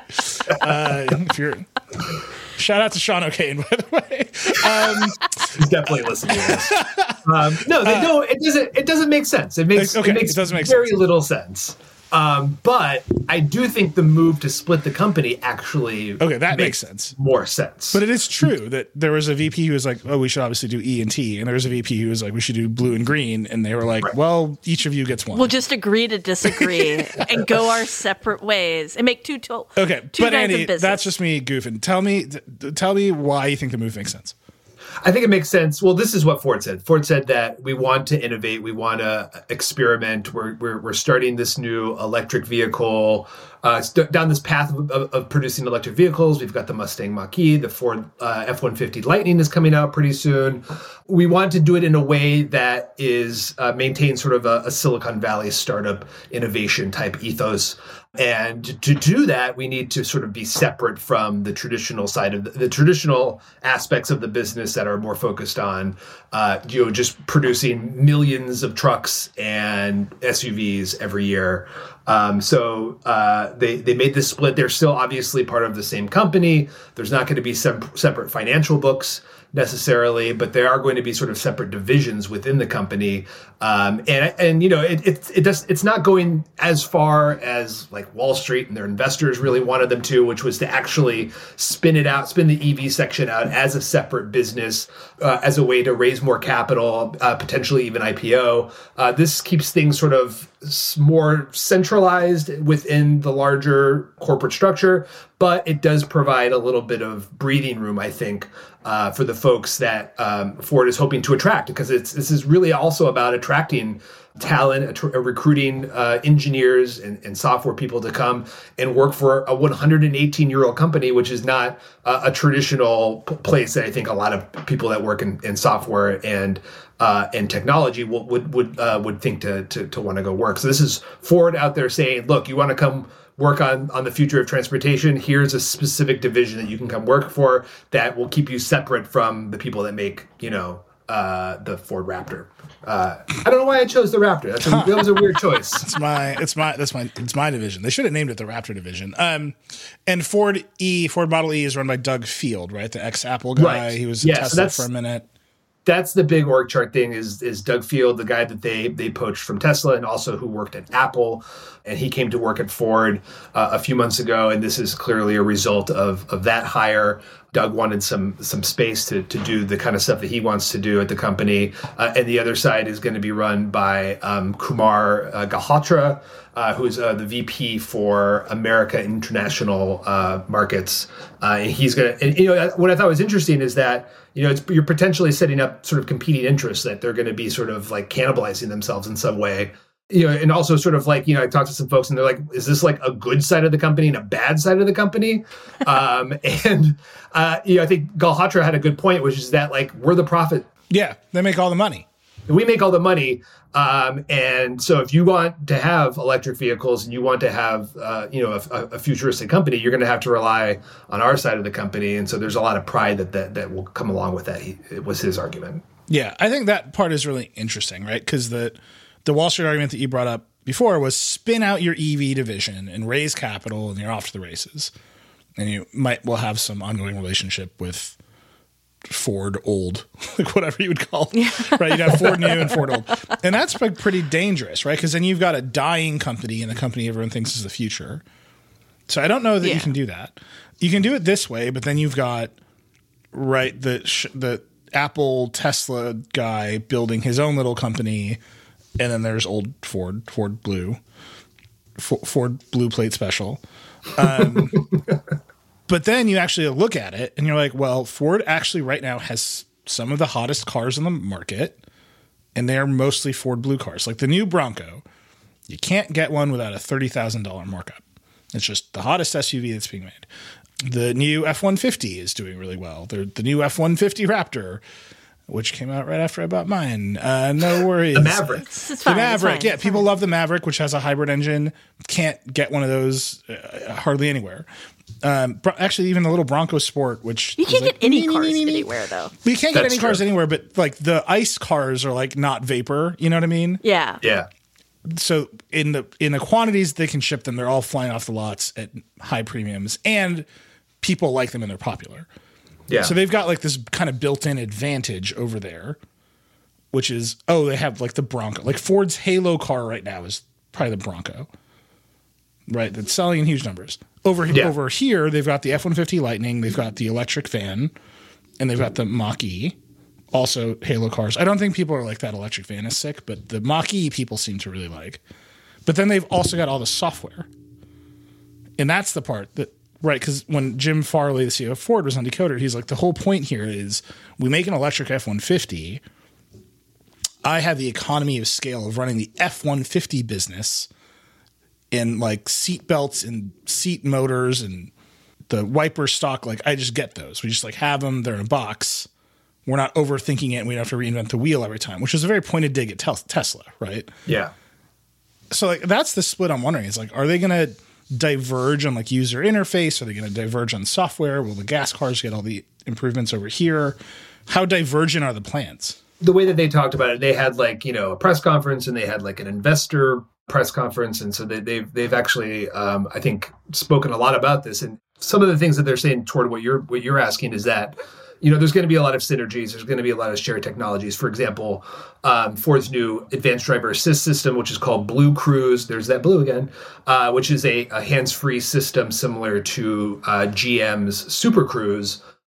uh, if you're shout out to Sean O'Kane, by the way. Um, He's definitely listening to this. Um, no, they, no, it doesn't. It doesn't make sense. It makes okay, it makes it doesn't make very sense. little sense. Um, but I do think the move to split the company actually okay, that makes, makes sense. More sense. But it is true that there was a V P who was like, "Oh, we should obviously do E and T," and there was a V P who was like, "We should do blue and green," and they were like, right. "Well, each of you gets one." We'll just agree to disagree and go our separate ways and make two to- okay, two but kinds Andy, of business. that's just me goofing. Tell me, th- tell me why you think the move makes sense. I think it makes sense. Well, this is what Ford said. Ford said that we want to innovate. We want to experiment. We're, we're, we're starting this new electric vehicle, uh, st- down this path of, of, of producing electric vehicles. We've got the Mustang Mach-E, the Ford uh, F one fifty Lightning is coming out pretty soon. We want to do it in a way that is uh, maintains sort of a, a Silicon Valley startup innovation type ethos. And to do that, we need to sort of be separate from the traditional side of the, the traditional aspects of the business that are more focused on, uh, you know, just producing millions of trucks and S U Vs every year. Um, so uh, they they made this split. They're still obviously part of the same company. There's not going to be some separate financial books necessarily, but there are going to be sort of separate divisions within the company. Um, and, and, you know, it, it, it does, it's not going as far as like Wall Street and their investors really wanted them to, which was to actually spin it out, spin the E V section out as a separate business, uh, as a way to raise more capital, uh, potentially even I P O. Uh, this keeps things sort of more centralized within the larger corporate structure, but it does provide a little bit of breathing room, I think, uh, for the folks that um, Ford is hoping to attract, because it's this is really also about attracting talent, att- recruiting uh, engineers and, and software people to come and work for a one hundred eighteen year old company, which is not uh, a traditional p- place that I think a lot of people that work in, in software and uh, and technology will, would would uh, would think to to, to want to go work. So this is Ford out there saying, look, you want to come work on, on the future of transportation, here's a specific division that you can come work for that will keep you separate from the people that make, you know, uh, the Ford Raptor. Uh, I don't know why I chose the Raptor. That's a, that was a weird choice. It's my, it's my, that's my, it's my division. They should have named it the Raptor division. Um, and Ford E, Ford Model E is run by Doug Field, right? The ex-Apple guy. Right. He was Yeah, at so Tesla that's- for a minute. That's the big org chart thing is is Doug Field, the guy that they they poached from Tesla and also who worked at Apple. And he came to work at Ford uh, a few months ago. And this is clearly a result of of that hire. Doug wanted some some space to to do the kind of stuff that he wants to do at the company. Uh, and the other side is going to be run by um, Kumar uh, Galhotra, uh, who's uh, the V P for America International uh, Markets. Uh, and he's going to, and you know, what I thought was interesting is that, you know, it's, you're potentially setting up sort of competing interests that they're going to be sort of like cannibalizing themselves in some way. You know, and also sort of like, you know, I talked to some folks and they're like, is this like a good side of the company and a bad side of the company? um, and, uh, you know, I think Galhotra had a good point, which is that like, we're the profit. Yeah, they make all the money. We make all the money. Um, and so if you want to have electric vehicles and you want to have, uh, you know, a, a futuristic company, you're going to have to rely on our side of the company. And so there's a lot of pride that that, that will come along with that. He, it was his argument. Yeah, I think that part is really interesting, right? Because the the Wall Street argument that you brought up before was spin out your E V division and raise capital, and you're off to the races. And you might well have some ongoing relationship with Ford old, like whatever you would call it, right? You'd have Ford new and Ford old. And that's like pretty dangerous, right? Because then you've got a dying company and a company everyone thinks is the future. So I don't know that Yeah. you can do that. You can do it this way, but then you've got, right, the sh- the Apple Tesla guy building his own little company, and then there's old Ford, Ford Blue, F- Ford Blue Plate Special. Um, but then you actually look at it and you're like, well, Ford actually right now has some of the hottest cars in the market, and they're mostly Ford Blue cars. Like the new Bronco, you can't get one without a thirty thousand dollars markup. It's just the hottest S U V that's being made. The new F one fifty is doing really well. The, the new F one fifty Raptor, which came out right after I bought mine. Uh, no worries. The Maverick. It's The fine, it's Maverick. fine, Yeah, it's people fine. love the Maverick, which has a hybrid engine. Can't get one of those uh, hardly anywhere. Um, bro- actually, even the little Bronco Sport, which You is can't like, get any nee, nee, cars nee, nee, nee. anywhere, though. But you can't get That's any cars true. anywhere, but like the ICE cars are like not vapor. You know what I mean? Yeah. Yeah. So in the in the quantities they can ship them, they're all flying off the lots at high premiums, and people like them and they're popular. Yeah. So they've got like this kind of built-in advantage over there, which is, oh, they have like the Bronco. Like Ford's Halo car right now is probably the Bronco, right? That's selling in huge numbers. Over Yeah. over here, they've got the F one fifty Lightning, they've got the electric van, and they've got the Mach-E, also Halo cars. I don't think people are like that electric van is sick, but the Mach-E people seem to really like. But then they've also got all the software. And that's the part that, right, because when Jim Farley, the C E O of Ford, was on Decoded, he's like, the whole point here is we make an electric F one fifty. I have the economy of scale of running the F one fifty business in like seat belts and seat motors and the wiper stock. Like I just get those. We just like have them. They're in a box. We're not overthinking it, and we don't have to reinvent the wheel every time, which is a very pointed dig at tes- Tesla, right? Yeah. So like that's the split I'm wondering. Is like, are they going to diverge on like user interface? Are they going to diverge on software? Will the gas cars get all the improvements over here? How divergent are the plans? The way that they talked about it, they had like, you know, a press conference and they had like an investor press conference. And so they, they've, they've actually, um, I think, spoken a lot about this. And some of the things that they're saying toward what you're, what you're asking is that, you know, there's going to be a lot of synergies. There's going to be a lot of shared technologies. For example, um, Ford's new advanced driver assist system, which is called Blue Cruise. There's that blue again, uh, which is a, a hands-free system similar to uh, G M's Super Cruise.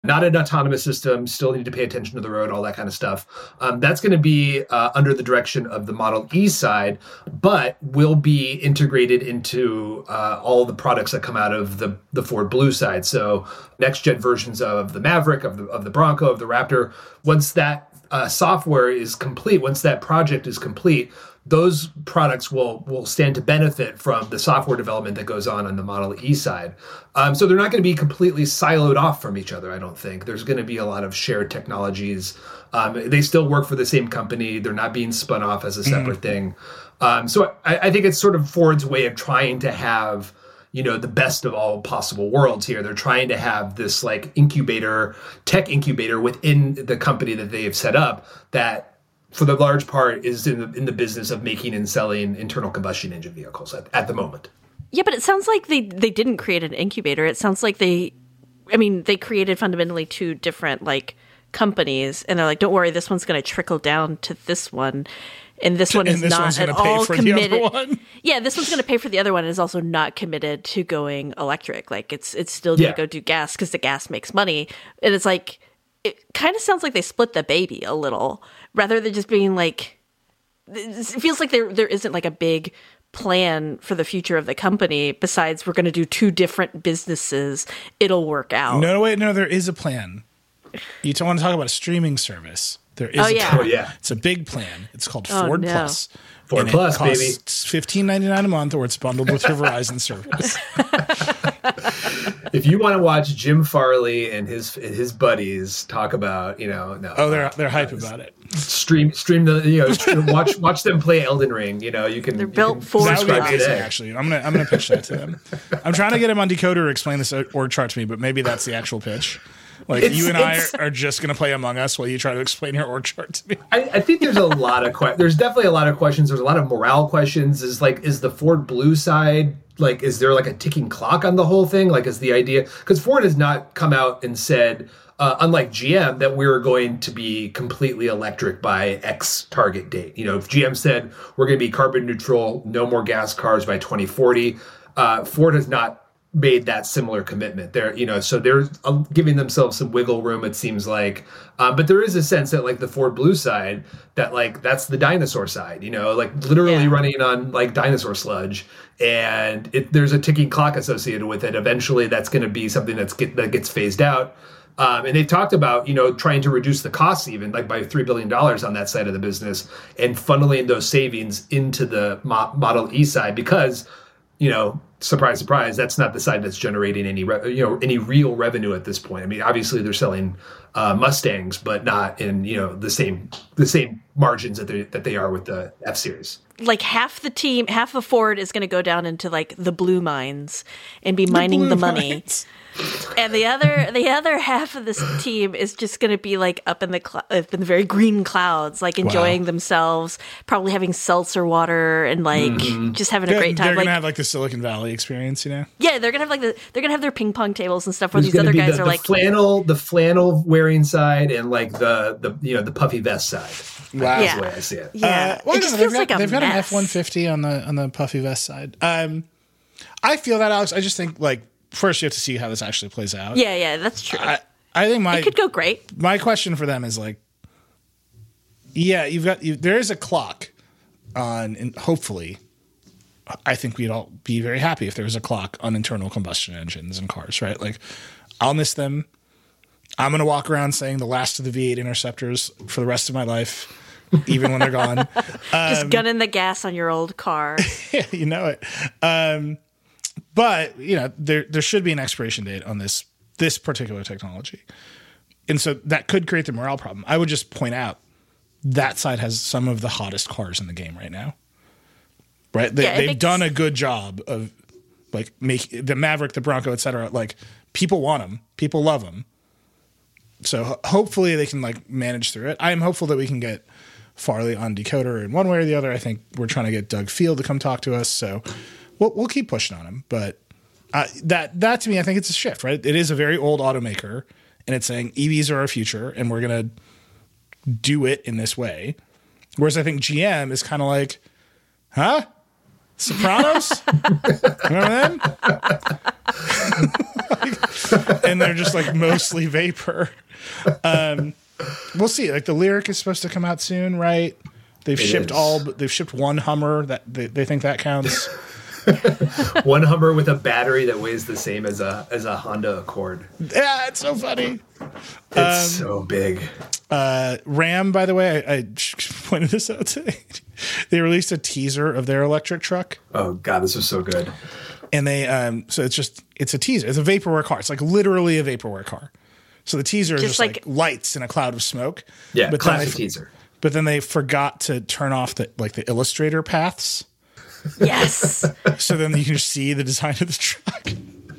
not an autonomous system, still need to pay attention to the road, all that kind of stuff. Um, that's going to be uh, under the direction of the Model E side, but will be integrated into uh, all the products that come out of the, the Ford Blue side. So next gen versions of the Maverick, of the, of the Bronco, of the Raptor. Once that uh, software is complete, once that project is complete, those products will will stand to benefit from the software development that goes on on the Model E side. Um, so they're not going to be completely siloed off from each other, I don't think. There's going to be a lot of shared technologies. Um, they still work for the same company. They're not being spun off as a separate mm. thing. Um, so I, I think it's sort of Ford's way of trying to have, you know, the best of all possible worlds here. They're trying to have this like incubator, tech incubator within the company that they have set up that, for the large part, is in the, in the business of making and selling internal combustion engine vehicles at, at the moment. Yeah, but it sounds like they, they didn't create an incubator. It sounds like they, I mean, they created fundamentally two different, like, companies. And they're like, don't worry, this one's going to trickle down to this one. And this one is this not at all committed. The other one? Yeah, this one's going to pay for the other one and is also not committed to going electric. Like, it's, it's still going to yeah. go do gas because the gas makes money. And it's like, it kind of sounds like they split the baby a little, rather than just being like, it feels like there there isn't like a big plan for the future of the company besides we're going to do two different businesses. It'll work out. No, wait, no, there is a plan. You don't want to talk about a streaming service. There is oh, a yeah. plan. Oh, yeah. It's a big plan. It's called oh, Ford no. Plus. Ford and Plus, it costs baby. fifteen ninety-nine a month, or it's bundled with your Verizon service. If you want to watch Jim Farley and his his buddies talk about, you know, no, oh, they're they're hype about it. Stream stream the you know stream, watch watch them play Elden Ring. You know, you can. They're you built can for that would be subscribe amazing. today. Actually, I'm gonna I'm gonna pitch that to them. I'm trying to get him on Decoder to explain this org chart to me, but maybe that's the actual pitch. Like It's- you and I it's- are, are just going to play Among Us while you try to explain your org chart to me. I, I think there's a lot of que- there's definitely a lot of questions. There's a lot of morale questions. Is like, is the Ford Blue side, like, is there like a ticking clock on the whole thing? Like, is the idea, because Ford has not come out and said, uh, unlike G M, that we're going to be completely electric by X target date. You know, if G M said we're going to be carbon neutral, no more gas cars by twenty forty, uh, Ford has not made that similar commitment there, you know, so they're uh, giving themselves some wiggle room, it seems like. Uh, but there is a sense that, like, the Ford Blue side, that, like, that's the dinosaur side, you know, like literally Yeah. running on like dinosaur sludge, and it, there's a ticking clock associated with it. Eventually, that's going to be something that's get, that gets phased out. Um, and they've talked about, you know, trying to reduce the costs even like by three billion dollars on that side of the business and funneling those savings into the Mo- Model E side because, you know, surprise, surprise, that's not the side that's generating any, re- you know, any real revenue at this point. I mean, obviously they're selling uh, Mustangs, but not in, you know, the same the same margins that they that they are with the F Series. Like half the team, half of Ford is going to go down into like the blue mines and be mining the, blue money. mines. And the other, the other half of this team is just going to be like up in the cl- up in the very green clouds, like enjoying Wow. themselves, probably having seltzer water and like Mm-hmm. just having a They're, great time. they're Like, gonna have like the Silicon Valley experience, you know? yeah, they're gonna have like the they're gonna have their ping pong tables and stuff where There's these gonna other be guys the, are the like, flannel, the flannel wearing side, and like the the you know the puffy vest side. Wow. That's Yeah. the way I see it. yeah, Uh, well, it no, just they've feels got, like a they've got an mess. F one fifty on the on the puffy vest side. Um, I feel that, Alex. I just think like first you have to see how this actually plays out. Yeah, yeah, that's true. I, I think my it could go great. my question for them is like, yeah, you've got you, there is a clock on, and hopefully, I think we'd all be very happy if there was a clock on internal combustion engines and cars, right? Like, I'll miss them. I'm gonna walk around saying the last of the V eight Interceptors for the rest of my life, even when they're gone. Just gunning the gas on your old car. Yeah, you know it. Um, but you know, there there should be an expiration date on this this particular technology, and so that could create the morale problem. I would just point out that side has some of the hottest cars in the game right now. Right, they, Yeah, it they've makes- done a good job of like make the Maverick, the Bronco, et cetera. Like people want them, people love them. So ho- hopefully they can like manage through it. I am hopeful that we can get Farley on Decoder in one way or the other. I think we're trying to get Doug Field to come talk to us, so we'll we'll keep pushing on him. But uh, that that to me, I think it's a shift, right? It is a very old automaker, and it's saying E Vs are our future, and we're gonna do it in this way. Whereas I think G M is kind of like, huh? Sopranos? Remember them? and they're just like mostly vapor. Um, we'll see. Like the Lyric is supposed to come out soon, right? They've It shipped is. all. They've shipped one Hummer. That they, they think that counts. One Hummer with a battery that weighs the same as a as a Honda Accord. Yeah, it's so funny. It's so big. Uh, Ram, by the way, I, I pointed this out today. They released a teaser of their electric truck. Oh God, this was so good. And they, um, so it's just, it's a teaser. It's a vaporware car. It's like literally a vaporware car. So the teaser is Just just like, like- lights in a cloud of smoke. Yeah, but then classic they, teaser. But then they forgot to turn off the like the Illustrator paths. Yes. So then you can just see the design of the truck.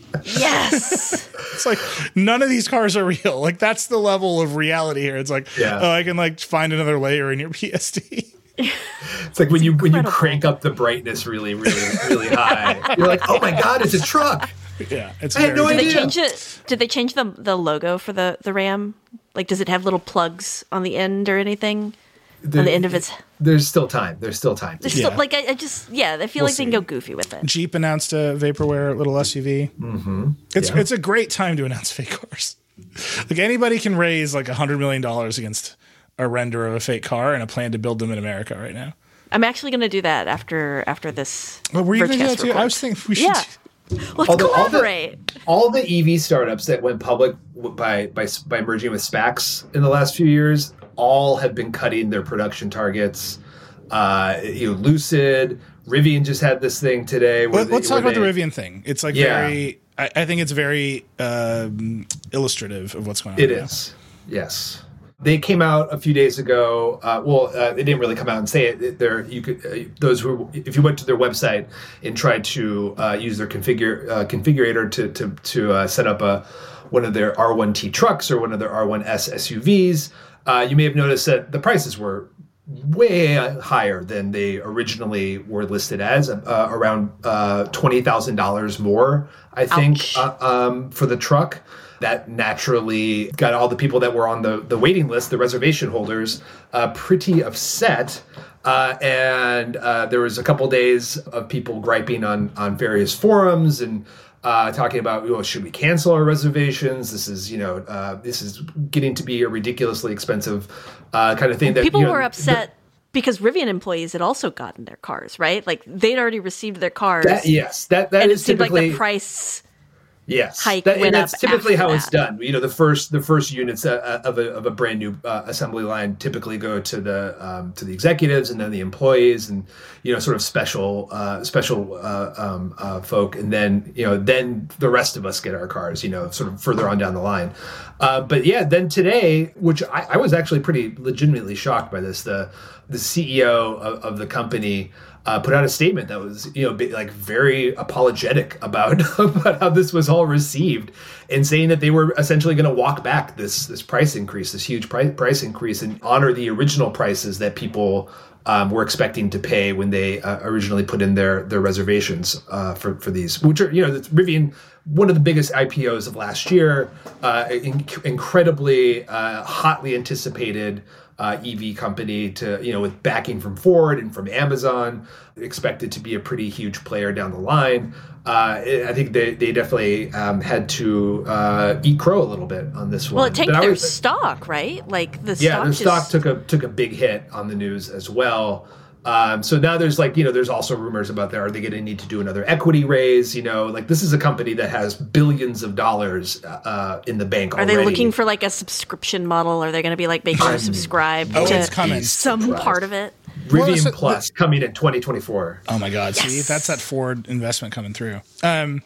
Yes. It's like none of these cars are real. Like that's the level of reality here. It's like, Yeah. oh, I can like find another layer in your P S D. It's like when you when you crank up the brightness really, really, really high. You're like, oh my God, it's a truck. Yeah, it's I had very no Did idea. they change it? Did they change the the logo for the the Ram? Like, does it have little plugs on the end or anything on the end of its? There's still time. There's still time. There's Yeah. still, like I, I just yeah, I feel We'll like they can see. go goofy with it. Jeep announced a vaporware little S U V. Mm-hmm. It's Yeah. it's a great time to announce fake cars. Like anybody can raise like a hundred million dollars against a render of a fake car and a plan to build them in America right now. I'm actually going to do that after after this. Well, were you going to do Vergecast that too? report. I was thinking we should. Yeah. Let's Although all the- collaborate. All the E V startups that went public w- by by by merging with SPACs in the last few years, all have been cutting their production targets. Uh, you know, Lucid, Rivian just had this thing today. Where Let, they- let's talk where about the they- Rivian thing. It's like Yeah. very. I, I think it's very um, illustrative of what's going on. It right now. is, yes. They came out a few days ago. Uh, well, uh, they didn't really come out and say it. There, you could uh, those who, if you went to their website and tried to uh, use their configure uh, configurator to to to uh, set up a one of their R one T trucks or one of their R one S S U Vs, uh, you may have noticed that the prices were way higher than they originally were listed as, uh, around uh, twenty thousand dollars more, I think, uh, um, for the truck. That naturally got all the people that were on the, the waiting list, the reservation holders, uh, pretty upset. Uh, and uh, there was a couple days of people griping on, on various forums and uh, talking about, oh, should we cancel our reservations? This is, you know, uh, this is getting to be a ridiculously expensive uh, kind of thing. That People you know, were upset because Rivian employees had also gotten their cars, right? Like they'd already received their cars. That, yes, that that and is it seemed like typically the price yes, hike that, and went that's up typically after how it's that. done. You know, the first the first units uh, of a of a brand new uh, assembly line typically go to the um, to the executives and then the employees and you know sort of special uh, special uh, um, uh, folk, and then you know then the rest of us get our cars. You know, sort of further on down the line. Uh, but yeah, then today, which I, I was actually pretty legitimately shocked by this, the the C E O of, of the company uh, put out a statement that was, you know, bi- like very apologetic about, about how this was all received, and saying that they were essentially going to walk back this this price increase, this huge price price increase, and honor the original prices that people um, were expecting to pay when they uh, originally put in their their reservations uh, for for these, which are, you know, it's Rivian, one of the biggest I P Os of last year, uh, in, incredibly uh, hotly anticipated uh, E V company to, you know, with backing from Ford and from Amazon, expected to be a pretty huge player down the line. Uh, I think they, they definitely um, had to uh, eat crow a little bit on this one. Well, it tanked But I their was- stock, right? Like the yeah, stock their just, stock took a took a big hit on the news as well. Um, so now there's like, you know, there's also rumors about that. Are they going to need to do another equity raise? You know, like this is a company that has billions of dollars uh, in the bank Are already. they looking for like a subscription model? Are they going to be like making you subscribe Oh, to it's coming. some Surprised. part of it? Rivian Well, so- Plus coming in twenty twenty-four? Oh my God! See, Yes. that's that Ford investment coming through. Um,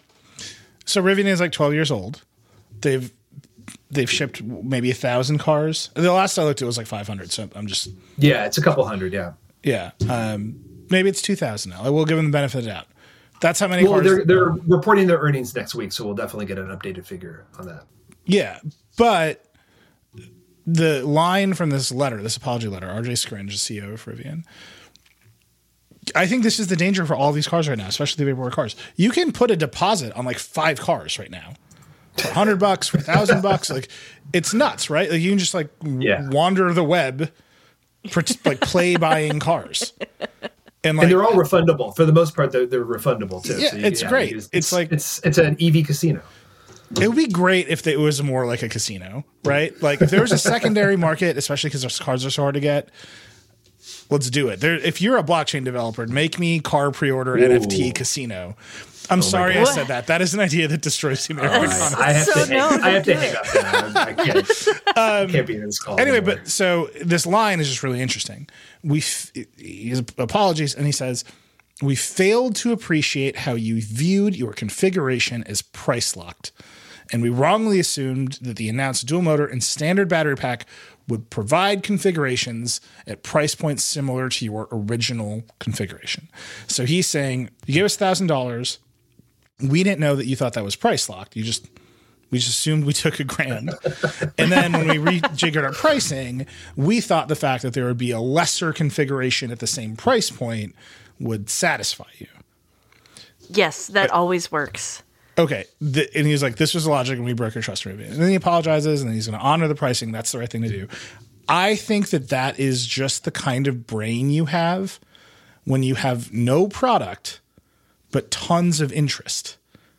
so Rivian is like twelve years old. They've they've shipped maybe a thousand cars. The last I looked, it was like five hundred. So I'm just Yeah, it's a couple hundred. Yeah. yeah. Um, maybe it's two thousand now. I will give them the benefit of the doubt. That's how many Well, cars. they're they're reporting their earnings next week, so we'll definitely get an updated figure on that. Yeah, but the line from this letter, this apology letter, R J Scringe, the C E O of Rivian, I think this is the danger for all these cars right now, especially the vaporware cars. You can put a deposit on like five cars right now. For a hundred bucks, for a thousand bucks, like it's nuts, right? Like you can just like w- Yeah. wander the web, for t- like play buying cars, and like And they're all refundable for the most part. They're, they're refundable too. Yeah, you- it's great. It's, It's like- it's it's an E V casino. It would be great if it was more like a casino, right? Like if there was a secondary market, especially because those cars are so hard to get. Let's do it. There, if you're a blockchain developer, make me car pre-order Ooh. N F T casino. I'm oh sorry I said that. That is an idea that destroys the American economy. I have so to, no, hang, I have to hang up now. I can't, um, I can't be in this call Anyway, anymore. but so this line is just really interesting. We f- his apologies, and he says, we failed to appreciate how you viewed your configuration as price locked, and we wrongly assumed that the announced dual motor and standard battery pack would provide configurations at price points similar to your original configuration. So he's saying, you gave us one thousand dollars. We didn't know that you thought that was price locked. You just, we just assumed we took a grand. And then when we rejiggered our pricing, we thought the fact that there would be a lesser configuration at the same price point would satisfy you. Yes, that but, always works. Okay. The, and he was like, this was logic and we broke your trust agreement. And then he apologizes and then he's going to honor the pricing. That's the right thing to do. I think that that is just the kind of brain you have when you have no product, but tons of interest.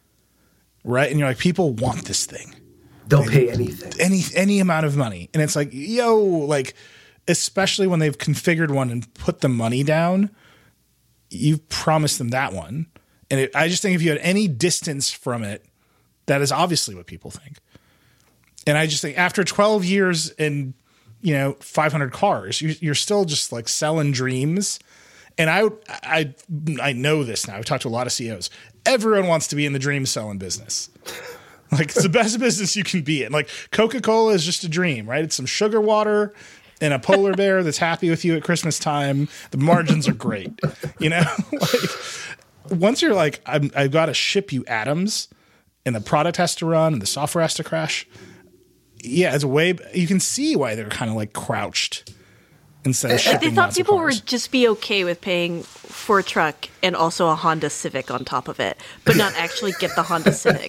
Right? And you're like, people want this thing. They'll pay anything. Any, any amount of money. And it's like, yo, like, especially when they've configured one and put the money down, you've promised them that one. And it, I just think if you had any distance from it, that is obviously what people think. And I just think after twelve years and, you know, five hundred cars, you, you're still just like selling dreams. And I, I, I know this now. I've talked to a lot of C E Os. Everyone wants to be in the dream selling business. Like it's the best business you can be in. Like Coca-Cola is just a dream, right? It's some sugar water and a polar bear that's happy with you at Christmas time. The margins are great, you know. Like, once you're like, I'm, I've got to ship you atoms, and the product has to run, and the software has to crash. Yeah, it's a way you can see why they're kind of like crouched instead of shipping. They thought lots people of cars. would just be okay with paying for a truck and also a Honda Civic on top of it, but not actually get the Honda Civic.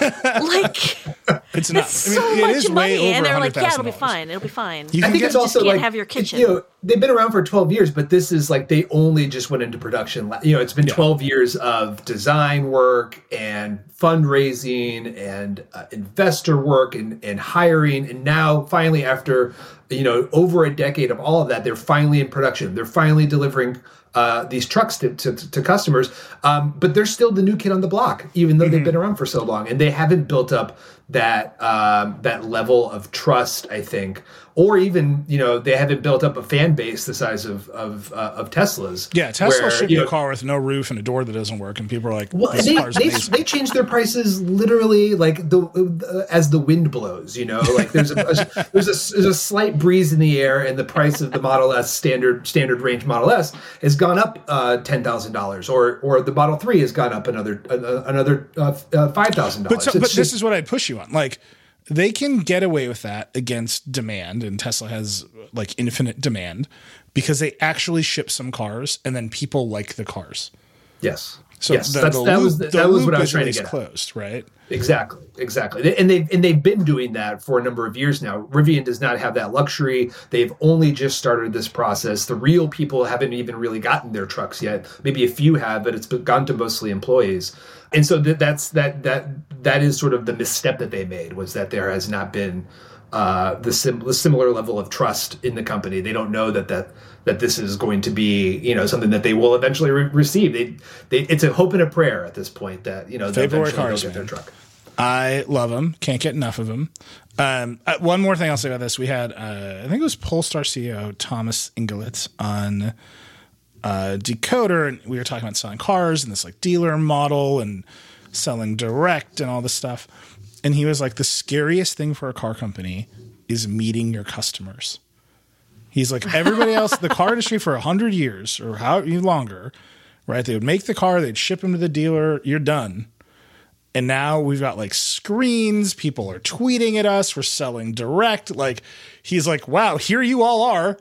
Like, it's not. It's I mean, so it much is money, way over and they're like, "Yeah, it'll be dollars. fine. It'll be fine." You I think get, it's also just can't like have your kitchen. You know, they've been around for twelve years, but this is like they only just went into production. You know, it's been Yeah. twelve years of design work and fundraising and uh, investor work and, and hiring, and now finally, after you know over a decade of all of that, they're finally in production. They're finally delivering uh, these trucks to, to, to customers, um, but they're still the new kid on the block, even though mm-hmm. they've been around for so long, and they haven't built up that um, that level of trust, I think, or even you know they haven't built up a fan base the size of of, uh, of Tesla's. Yeah, Tesla shipped you know, a car with no roof and a door that doesn't work, and people are like, well, "This they car's they, amazing." they change their prices literally like the uh, as the wind blows. You know, like there's a, a there's a there's a slight breeze in the air, and the price of the Model S standard standard range Model S has gone up uh, ten thousand dollars, or or the Model three has gone up another uh, another uh, uh, five thousand But, dollars. so, but this is what I'd push you on, like. They can get away with that against demand, and Tesla has like infinite demand because they actually ship some cars, and then people like the cars. Yes. So yes, the, that's, the that loop, was the that was loop what I was is trying at to least get at. closed, right? Exactly, exactly, and they've and they've been doing that for a number of years now. Rivian does not have that luxury. They've only just started this process. The real people haven't even really gotten their trucks yet. Maybe a few have, but it's gone to mostly employees. And so that that's that that that is sort of the misstep that they made, was that there has not been uh, the, sim- the similar level of trust in the company. They don't know that that that this is going to be, you know, something that they will eventually re- receive. They, they it's a hope and a prayer at this point that you know they'll February eventually cars, they'll get man. their truck. I love them. Can't get enough of them. Um, uh, one more thing I'll say about this: we had, uh, I think it was Polestar C E O Thomas Ingelitz on uh, Decoder, and we were talking about selling cars and this like dealer model and selling direct and all this stuff. And he was like, the scariest thing for a car company is meeting your customers. He's like, everybody else, the car industry for a hundred years or how longer, right? They would make the car, they'd ship them to the dealer, you're done. And now we've got like screens, people are tweeting at us, we're selling direct. Like, he's like, wow, here you all are.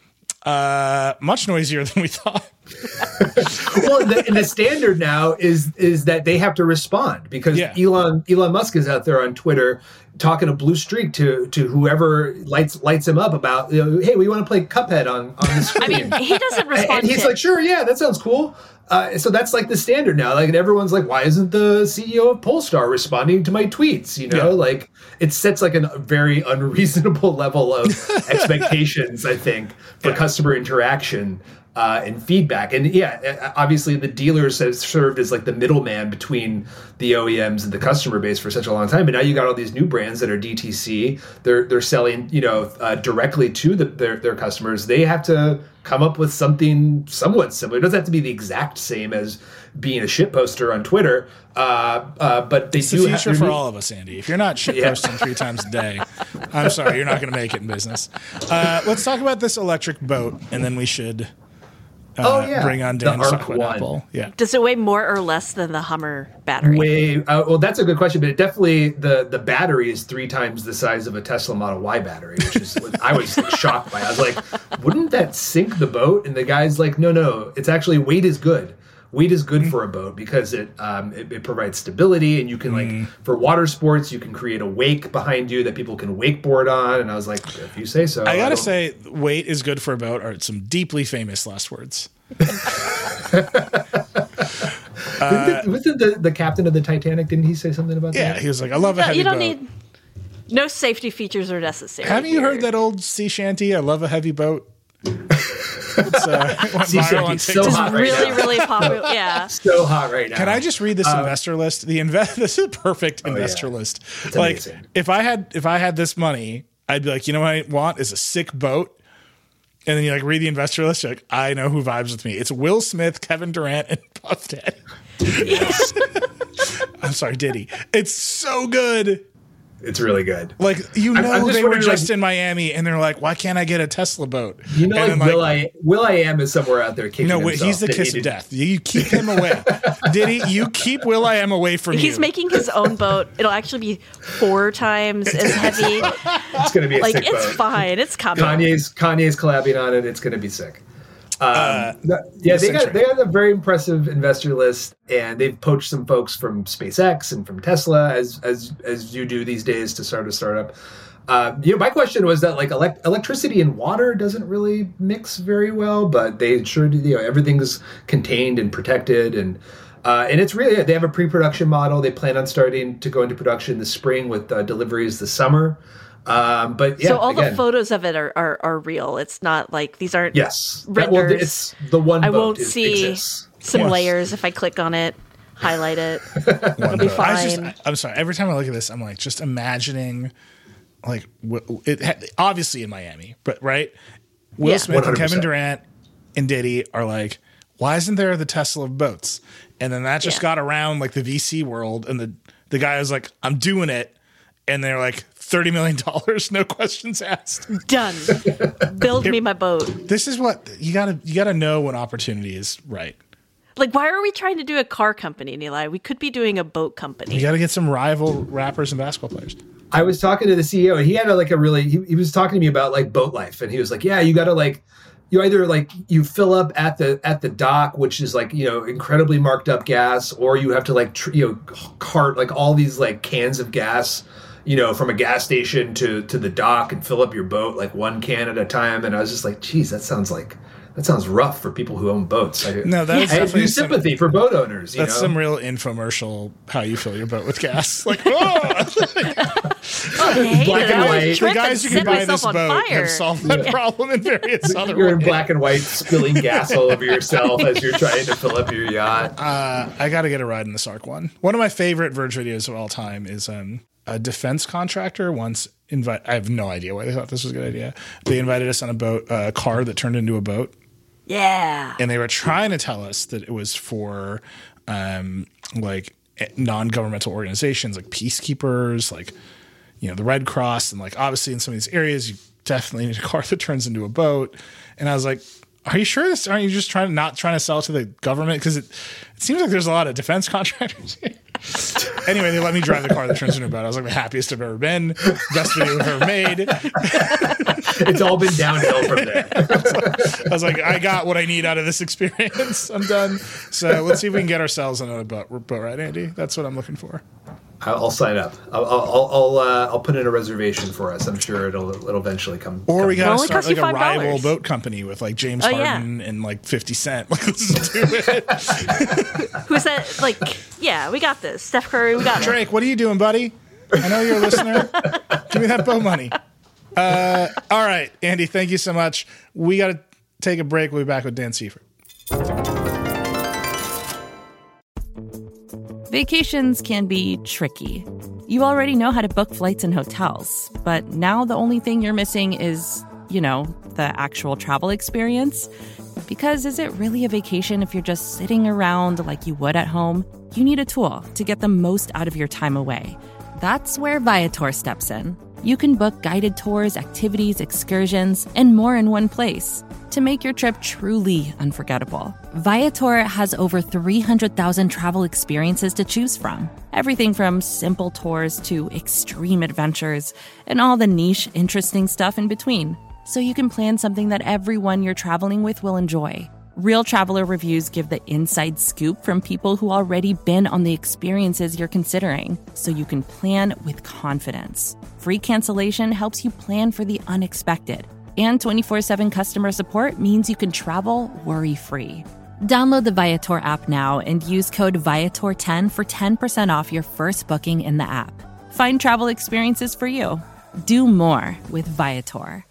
Uh, much noisier than we thought. Well, the, and the standard now is is that they have to respond because Yeah. Elon Elon Musk is out there on Twitter talking a blue streak to to whoever lights lights him up about, you know, hey, we want to play Cuphead on, on the screen. I mean, he doesn't respond. And he's to like, sure, yeah, that sounds cool. Uh, so that's like the standard now. Like, and everyone's like, why isn't the C E O of Polestar responding to my tweets? You know, yeah. like it sets like a very unreasonable level of expectations, I think, for yeah. customer interaction. Uh, and feedback. And yeah, obviously the dealers have served as like the middleman between the O E Ms and the customer base for such a long time. But now you got all these new brands that are D T C. They're they're selling, you know, uh, directly to the, their their customers. They have to come up with something somewhat similar. It doesn't have to be the exact same as being a shit poster on Twitter. Uh, uh, but they it's do the future have, for all of us, Andy. If you're not shit posting yeah. three times a day, I'm sorry, you're not going to make it in business. Uh, let's talk about this electric boat, and then we should. Uh, oh yeah, bring on Dan the Arc One. Apple. Yeah. Does it weigh more or less than the Hummer battery? Way. Uh, well, that's a good question, but it definitely the the battery is three times the size of a Tesla Model Y battery, which is I was like, shocked by. I was like, wouldn't that sink the boat? And the guy's like, no, no, it's actually weight is good. Weight is good mm. for a boat because it, um, it it provides stability, and you can like mm. for water sports you can create a wake behind you that people can wakeboard on. And I was like, if you say so. I gotta I say, weight is good for a boat are some deeply famous last words. uh, wasn't the, the captain of the Titanic? Didn't he say something about yeah, that? Yeah, he was like, I love a no, heavy you don't boat. Need, no safety features are necessary. Haven't you here. heard that old sea shanty? I love a heavy boat. It's uh, sea shanty, so hot right really, now. really popular. Yeah, so hot right now. Can I just read this um, investor list? The invest. This is a perfect oh, investor yeah. list. It's like, amazing. if I had if I had this money, I'd be like, you know what I want is a sick boat. And then you like read the investor list, you're like, I know who vibes with me. It's Will Smith, Kevin Durant, and Puff Daddy. Yes. I'm sorry, Diddy. It's so good. It's really good. Like, you know, I'm, I'm they were just like, in Miami, and they're like, why can't I get a Tesla boat? You know, and like, Will I Will I Am is somewhere out there kicking No, himself. he's the kiss of death. You keep him away. Diddy, you keep Will I Am away from he's you. He's making his own boat. It'll actually be four times as heavy. It's going to be a like, sick it's boat. fine. It's coming. Kanye's, Kanye's collabing on it. It's going to be sick. Um, uh, yeah, they got they got a very impressive investor list, and they've poached some folks from SpaceX and from Tesla, as as as you do these days to start a startup. Um, you know, my question was that like elect- electricity and water doesn't really mix very well, but they sure do. You know, everything's contained and protected, and uh, and it's really they have a pre-production model. They plan on starting to go into production this spring with uh, deliveries this summer. Um, but yeah, so all again, the photos of it are, are, are real. It's not like these aren't yes. renders. Well, it's the one I boat won't is, see exists. some Yes. layers if I click on it, highlight it. It'll be fine. I just, I'm sorry. Every time I look at this, I'm like just imagining, like it obviously in Miami, but right, Will Yeah. Smith one hundred and percent. Kevin Durant and Diddy are like, why isn't there the Tesla of boats? And then that just Yeah. got around like the V C world, and the the guy was like, I'm doing it, and they're like, thirty million dollars, no questions asked. Done. Build me my boat. This is what you gotta you gotta know when opportunity is right. Like, why are we trying to do a car company, Nilay? We could be doing a boat company. You gotta get some rival rappers and basketball players. I was talking to the C E O, and he had a, like a really he, he was talking to me about like boat life, and he was like, yeah, you got to like you either like you fill up at the at the dock, which is like, you know, incredibly marked up gas, or you have to like tr- you know cart like all these like cans of gas, you know, from a gas station to to the dock and fill up your boat like one can at a time. And I was just like, geez, that sounds like that sounds rough for people who own boats. I, No, that is I have definitely new some- sympathy for boat owners. You That's know? some real infomercial how you fill your boat with gas. Like, oh! Hey, Black and that was a white. trip The guys who and can set buy myself this on boat fire. have solved that problem in various other You're ways. in black and white, spilling gas all over yourself as you're trying to fill up your yacht. Uh, I got to get a ride in this Arc One. One of my favorite Verge videos of all time is um, a defense contractor once invite. I have no idea why they thought this was a good idea. They invited us on a boat, a car that turned into a boat, Yeah. and they were trying to tell us that it was for um, like non-governmental organizations, like peacekeepers, like, you know, the Red Cross, and like obviously in some of these areas you definitely need a car that turns into a boat. And I was like, are you sure this? Aren't you just trying not trying to sell it to the government? Because it, it seems like there's a lot of defense contractors here. Anyway, they let me drive the car that turns into a boat. I was like the happiest I've ever been. Best video I've ever made. It's all been downhill from there. I was like, I got what I need out of this experience. I'm done. So let's see if we can get ourselves on a boat, boat ride, Andy. That's what I'm looking for. I'll sign up. I'll I'll I'll, uh, I'll put in a reservation for us. I'm sure it'll it'll eventually come. Or come we gotta only start costs you like a five dollars. rival boat company with like James Oh, yeah. Harden and like fifty Cent. Like, let's just do it. Who's that? Like, yeah, we got this. Steph Curry, we got it. Drake, what are you doing, buddy? I know you're a listener. Give me that boat money. Uh, all right, Andy, thank you so much. We got to take a break. We'll be back with Dan Seifert. Vacations can be tricky. You already know how to book flights and hotels, but now the only thing you're missing is, you know, the actual travel experience. Because is it really a vacation if you're just sitting around like you would at home? You need a tool to get the most out of your time away. That's where Viator steps in. You can book guided tours, activities, excursions, and more in one place to make your trip truly unforgettable. Viator has over three hundred thousand travel experiences to choose from. Everything from simple tours to extreme adventures and all the niche, interesting stuff in between. So you can plan something that everyone you're traveling with will enjoy. Real traveler reviews give the inside scoop from people who already been on the experiences you're considering, so you can plan with confidence. Free cancellation helps you plan for the unexpected. And twenty-four seven customer support means you can travel worry-free. Download the Viator app now and use code Viator ten for ten percent off your first booking in the app. Find travel experiences for you. Do more with Viator.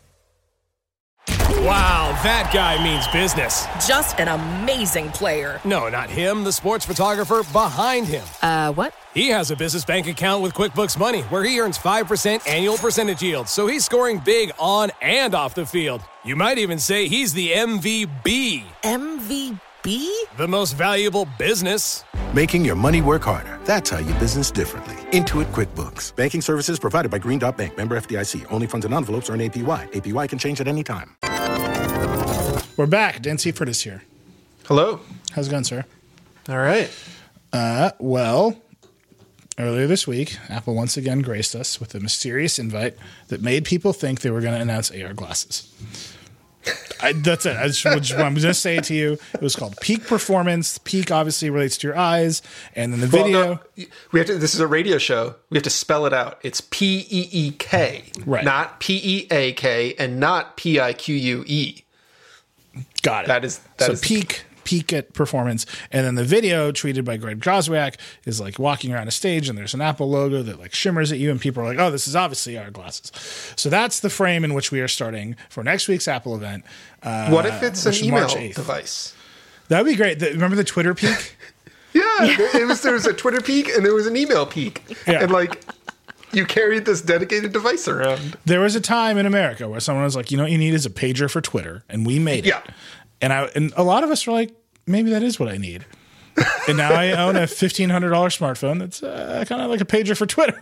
Wow, that guy means business. Just an amazing player. No, not him, the sports photographer behind him. Uh, what? He has a business bank account with QuickBooks Money where he earns five percent annual percentage yield, so he's scoring big on and off the field. You might even say he's the M V B. M V B? The most valuable business. Making your money work harder. That's how you business differently. Intuit QuickBooks. Banking services provided by Green Dot Bank. Member F D I C. Only funds and envelopes earn A P Y. A P Y can change at any time. We're back. Dan Seifert is here. Hello. How's it going, sir? All right. Uh, well, earlier this week, Apple once again graced us with a mysterious invite that made people think they were going to announce A R glasses. I, that's it. I just, just, I'm going to say it to you. It was called Peak Performance. Peak obviously relates to your eyes. And then the video. Well, no, we have to, this is a radio show. We have to spell it out. It's P E E K, right. Not P E A K and not P I Q U E. Got it. That is that so is peak peak at performance. And then the video tweeted by Greg Joswiak is like walking around a stage and there's an Apple logo that like shimmers at you and people are like, oh, this is obviously our glasses. So that's the frame in which we are starting for next week's Apple event. Uh, what if it's an email March eighth. device? That would be great. The, remember the Twitter peak? yeah, it was there was a Twitter peak and there was an email peak. Yeah. And like you carried this dedicated device around. There was a time in America where someone was like, you know what you need is a pager for Twitter, and we made it. Yeah. And I and a lot of us were like, maybe that is what I need. And now I own a fifteen hundred dollars smartphone that's uh, kind of like a pager for Twitter.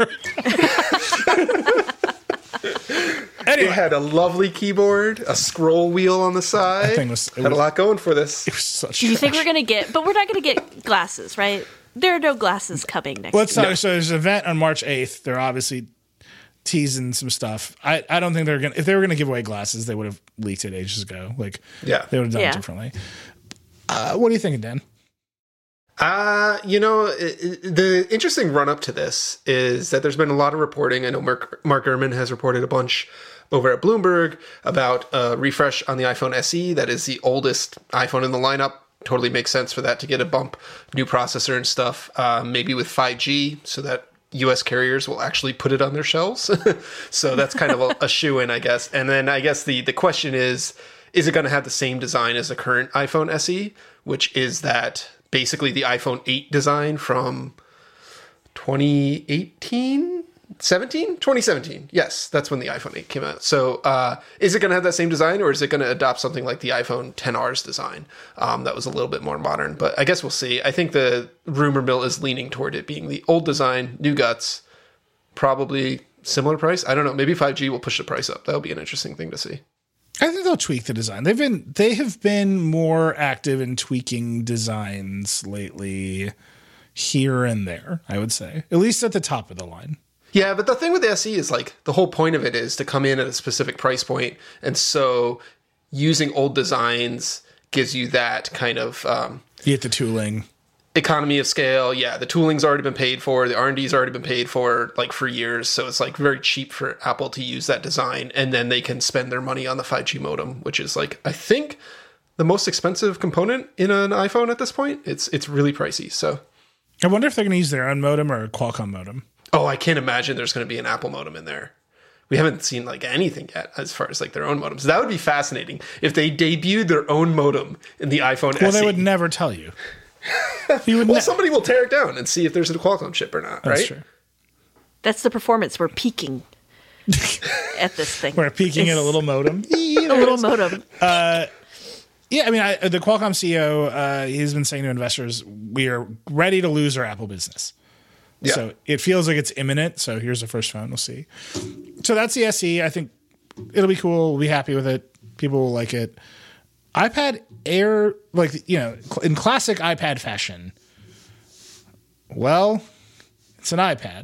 Anyway. It had a lovely keyboard, a scroll wheel on the side. That thing was, it had was, a lot going for this. It was such Do you trash. think we're going to get, but we're not going to get glasses, right? There are no glasses coming next Let's year. talk. So there's an event on March eighth. They're obviously teasing some stuff. I, I don't think they're going to, if they were going to give away glasses, they would have leaked it ages ago. Like, yeah. they would have done yeah. it differently. Uh, what are you thinking, Dan? Uh, you know, it, it, the interesting run up to this is that there's been a lot of reporting. I know Mark, Mark Gurman has reported a bunch over at Bloomberg about a refresh on the iPhone S E. That is the oldest iPhone in the lineup. Totally makes sense for that to get a bump, new processor and stuff, uh, maybe with five G so that U S carriers will actually put it on their shelves. So that's kind of a, a shoe-in, I guess. And then I guess the, the question is, is it going to have the same design as the current iPhone S E, which is that basically the iPhone eight design from twenty eighteen, seventeen, twenty seventeen. Yes, that's when the iPhone eight came out. So uh, is it going to have that same design, or is it going to adopt something like the iPhone X R's design um, that was a little bit more modern? But I guess we'll see. I think the rumor mill is leaning toward it being the old design, new guts, probably similar price. I don't know. Maybe five G will push the price up. That'll be an interesting thing to see. I think they'll tweak the design. They've been they have been more active in tweaking designs lately, here and there. I would say, at least at the top of the line. Yeah, but the thing with the S E is like the whole point of it is to come in at a specific price point, and so using old designs gives you that kind of um, you get the tooling. economy of scale. Yeah, the tooling's already been paid for. The R and D's already been paid for, like, for years. So it's, like, very cheap for Apple to use that design. And then they can spend their money on the five G modem, which is, like, I think the most expensive component in an iPhone at this point. It's it's really pricey. So I wonder if they're going to use their own modem or a Qualcomm modem. Oh, I can't imagine there's going to be an Apple modem in there. We haven't seen like anything yet as far as like their own modems. That would be fascinating if they debuted their own modem in the iPhone Well, S E. they would never tell you. you would well, ne- somebody will tear it down and see if there's a Qualcomm chip or not, That's right? True. That's the performance we're peaking at this thing. We're peaking it's at a little modem. a little modem. Uh, yeah, I mean, I, the Qualcomm C E O, uh, he's been saying to investors, we are ready to lose our Apple business. Yeah. So it feels like it's imminent. So here's the first phone. We'll see. So that's the S E. I think it'll be cool. We'll be happy with it. People will like it. iPad Air, like, you know, in classic iPad fashion, well, it's an iPad.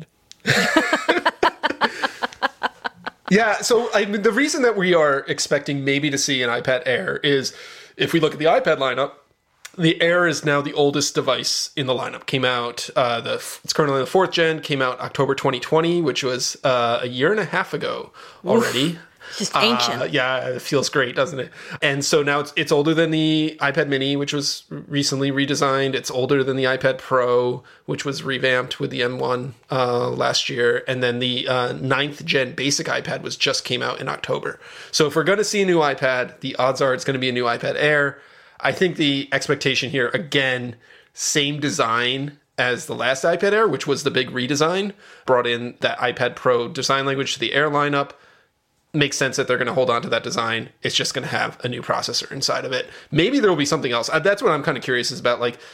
Yeah, so I mean, the reason that we are expecting maybe to see an iPad Air is if we look at the iPad lineup, the Air is now the oldest device in the lineup. Came out, uh, the it's currently the fourth gen, came out October twenty twenty, which was uh, a year and a half ago already. Oof. Just ancient. Uh, yeah, it feels great, doesn't it? And so now it's it's older than the iPad mini, which was recently redesigned. It's older than the iPad Pro, which was revamped with the M one uh, last year. And then the uh, ninth gen basic iPad was just came out in October. So if we're going to see a new iPad, the odds are it's going to be a new iPad Air. I think the expectation here, again, same design as the last iPad Air, which was the big redesign, brought in that iPad Pro design language to the Air lineup. Makes sense that they're going to hold on to that design. It's just going to have a new processor inside of it. Maybe there will be something else. That's what I'm kind of curious is about, like,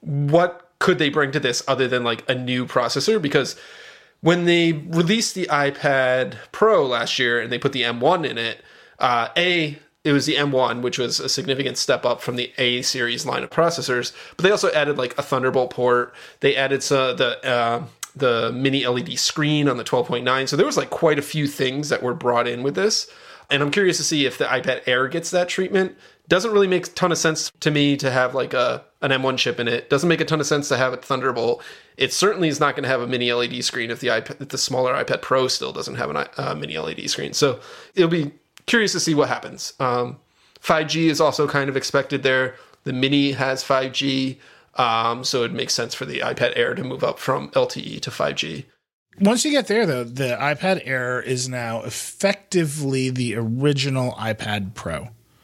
what could they bring to this other than like a new processor? Because when they released the iPad Pro last year and they put the M one in it, uh, A, it was the M one, which was a significant step up from the A series line of processors. But they also added like a Thunderbolt port. They added some, the uh, the mini L E D screen on the twelve point nine. So there was like quite a few things that were brought in with this. And I'm curious to see if the iPad Air gets that treatment. Doesn't really make a ton of sense to me to have like a an M one chip in it. Doesn't make a ton of sense to have a Thunderbolt. It certainly is not going to have a mini L E D screen if the iPad, if the smaller iPad Pro still doesn't have a uh, mini L E D screen. So it'll be curious to see what happens. Um, five G is also kind of expected there. The mini has five G. Um, so it makes sense for the iPad Air to move up from L T E to five G. Once you get there, though, the iPad Air is now effectively the original iPad Pro.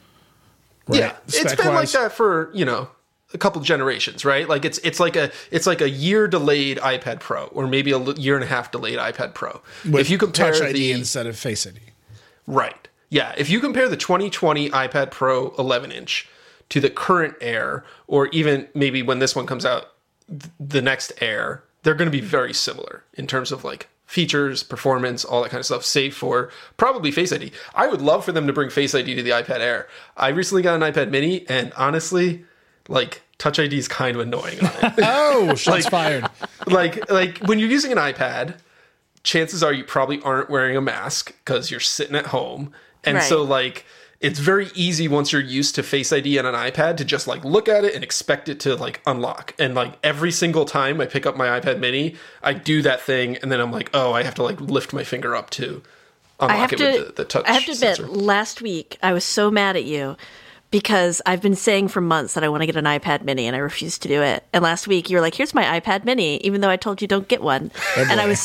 Right? Yeah, it's Spec-wise. Been like that for, you know, a couple generations, right? Like it's it's like a it's like a year delayed iPad Pro, or maybe a year and a half delayed iPad Pro. With if you compare Touch I D the instead of Face I D, right? Yeah, if you compare the twenty twenty iPad Pro eleven inch to the current Air, or even maybe when this one comes out, th- the next Air, they're going to be very similar in terms of like features, performance, all that kind of stuff, save for probably Face I D. I would love for them to bring Face I D to the iPad Air. I recently got an iPad mini, and honestly, like, Touch I D is kind of annoying on it. Oh, shots like, fired. Like, like when you're using an iPad, chances are you probably aren't wearing a mask because you're sitting at home. And right. so, like, it's very easy once you're used to Face I D on an iPad to just like look at it and expect it to like unlock. And like every single time I pick up my iPad mini, I do that thing, and then I'm like, oh, I have to like lift my finger up to unlock I have it to, with the, the touch I have to sensor. admit, last week I was so mad at you because I've been saying for months that I want to get an iPad mini and I refuse to do it. And last week you were like, here's my iPad mini, even though I told you don't get one. Oh, and I was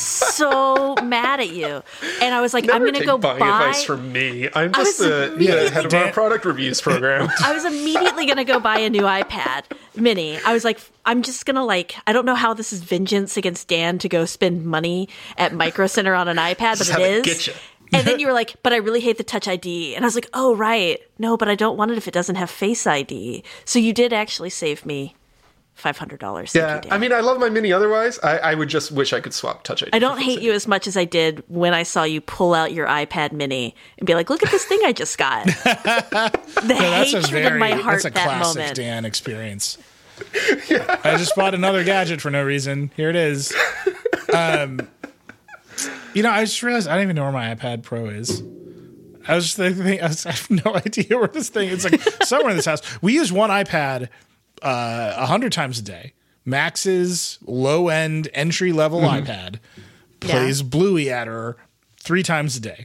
so mad at you. And I was like, Never I'm going to go buying buy advice from me. I'm just the yeah, head of our product reviews program. I was immediately going to go buy a new iPad mini. I was like, I'm just going to like, I don't know how this is vengeance against Dan to go spend money at Micro Center on an iPad, but it is. Get you. And then you were like, but I really hate the Touch I D. And I was like, oh, right. No, but I don't want it if it doesn't have Face I D. So you did actually save me five hundred dollars. Yeah, you, I mean, I love my mini otherwise. I, I would just wish I could swap Touch I D. I don't hate you as much as I did when I saw you pull out your iPad mini and be like, look at this thing I just got. The no, that's hatred a very, in my heart that's a that classic moment. Dan experience. Yeah. I just bought another gadget for no reason. Here it is. Um, you know, I just realized I don't even know where my iPad Pro is. I was just thinking, I, was, I have no idea where this thing is. It's like somewhere in this house. We use one iPad uh, a hundred times a day. Max's low-end, entry-level mm-hmm. iPad plays yeah. Bluey at her three times a day.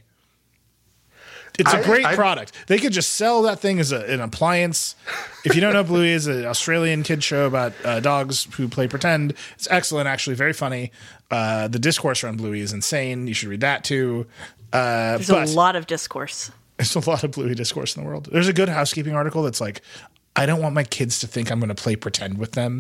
It's a I, great I, product. They could just sell that thing as a, an appliance. If you don't know, Bluey is an Australian kid show about uh, dogs who play pretend. It's excellent, actually, very funny. Uh, the discourse around Bluey is insane. You should read that too. Uh, There's a lot of discourse. There's a lot of Bluey discourse in the world. There's a Good Housekeeping article that's like, I don't want my kids to think I'm going to play pretend with them.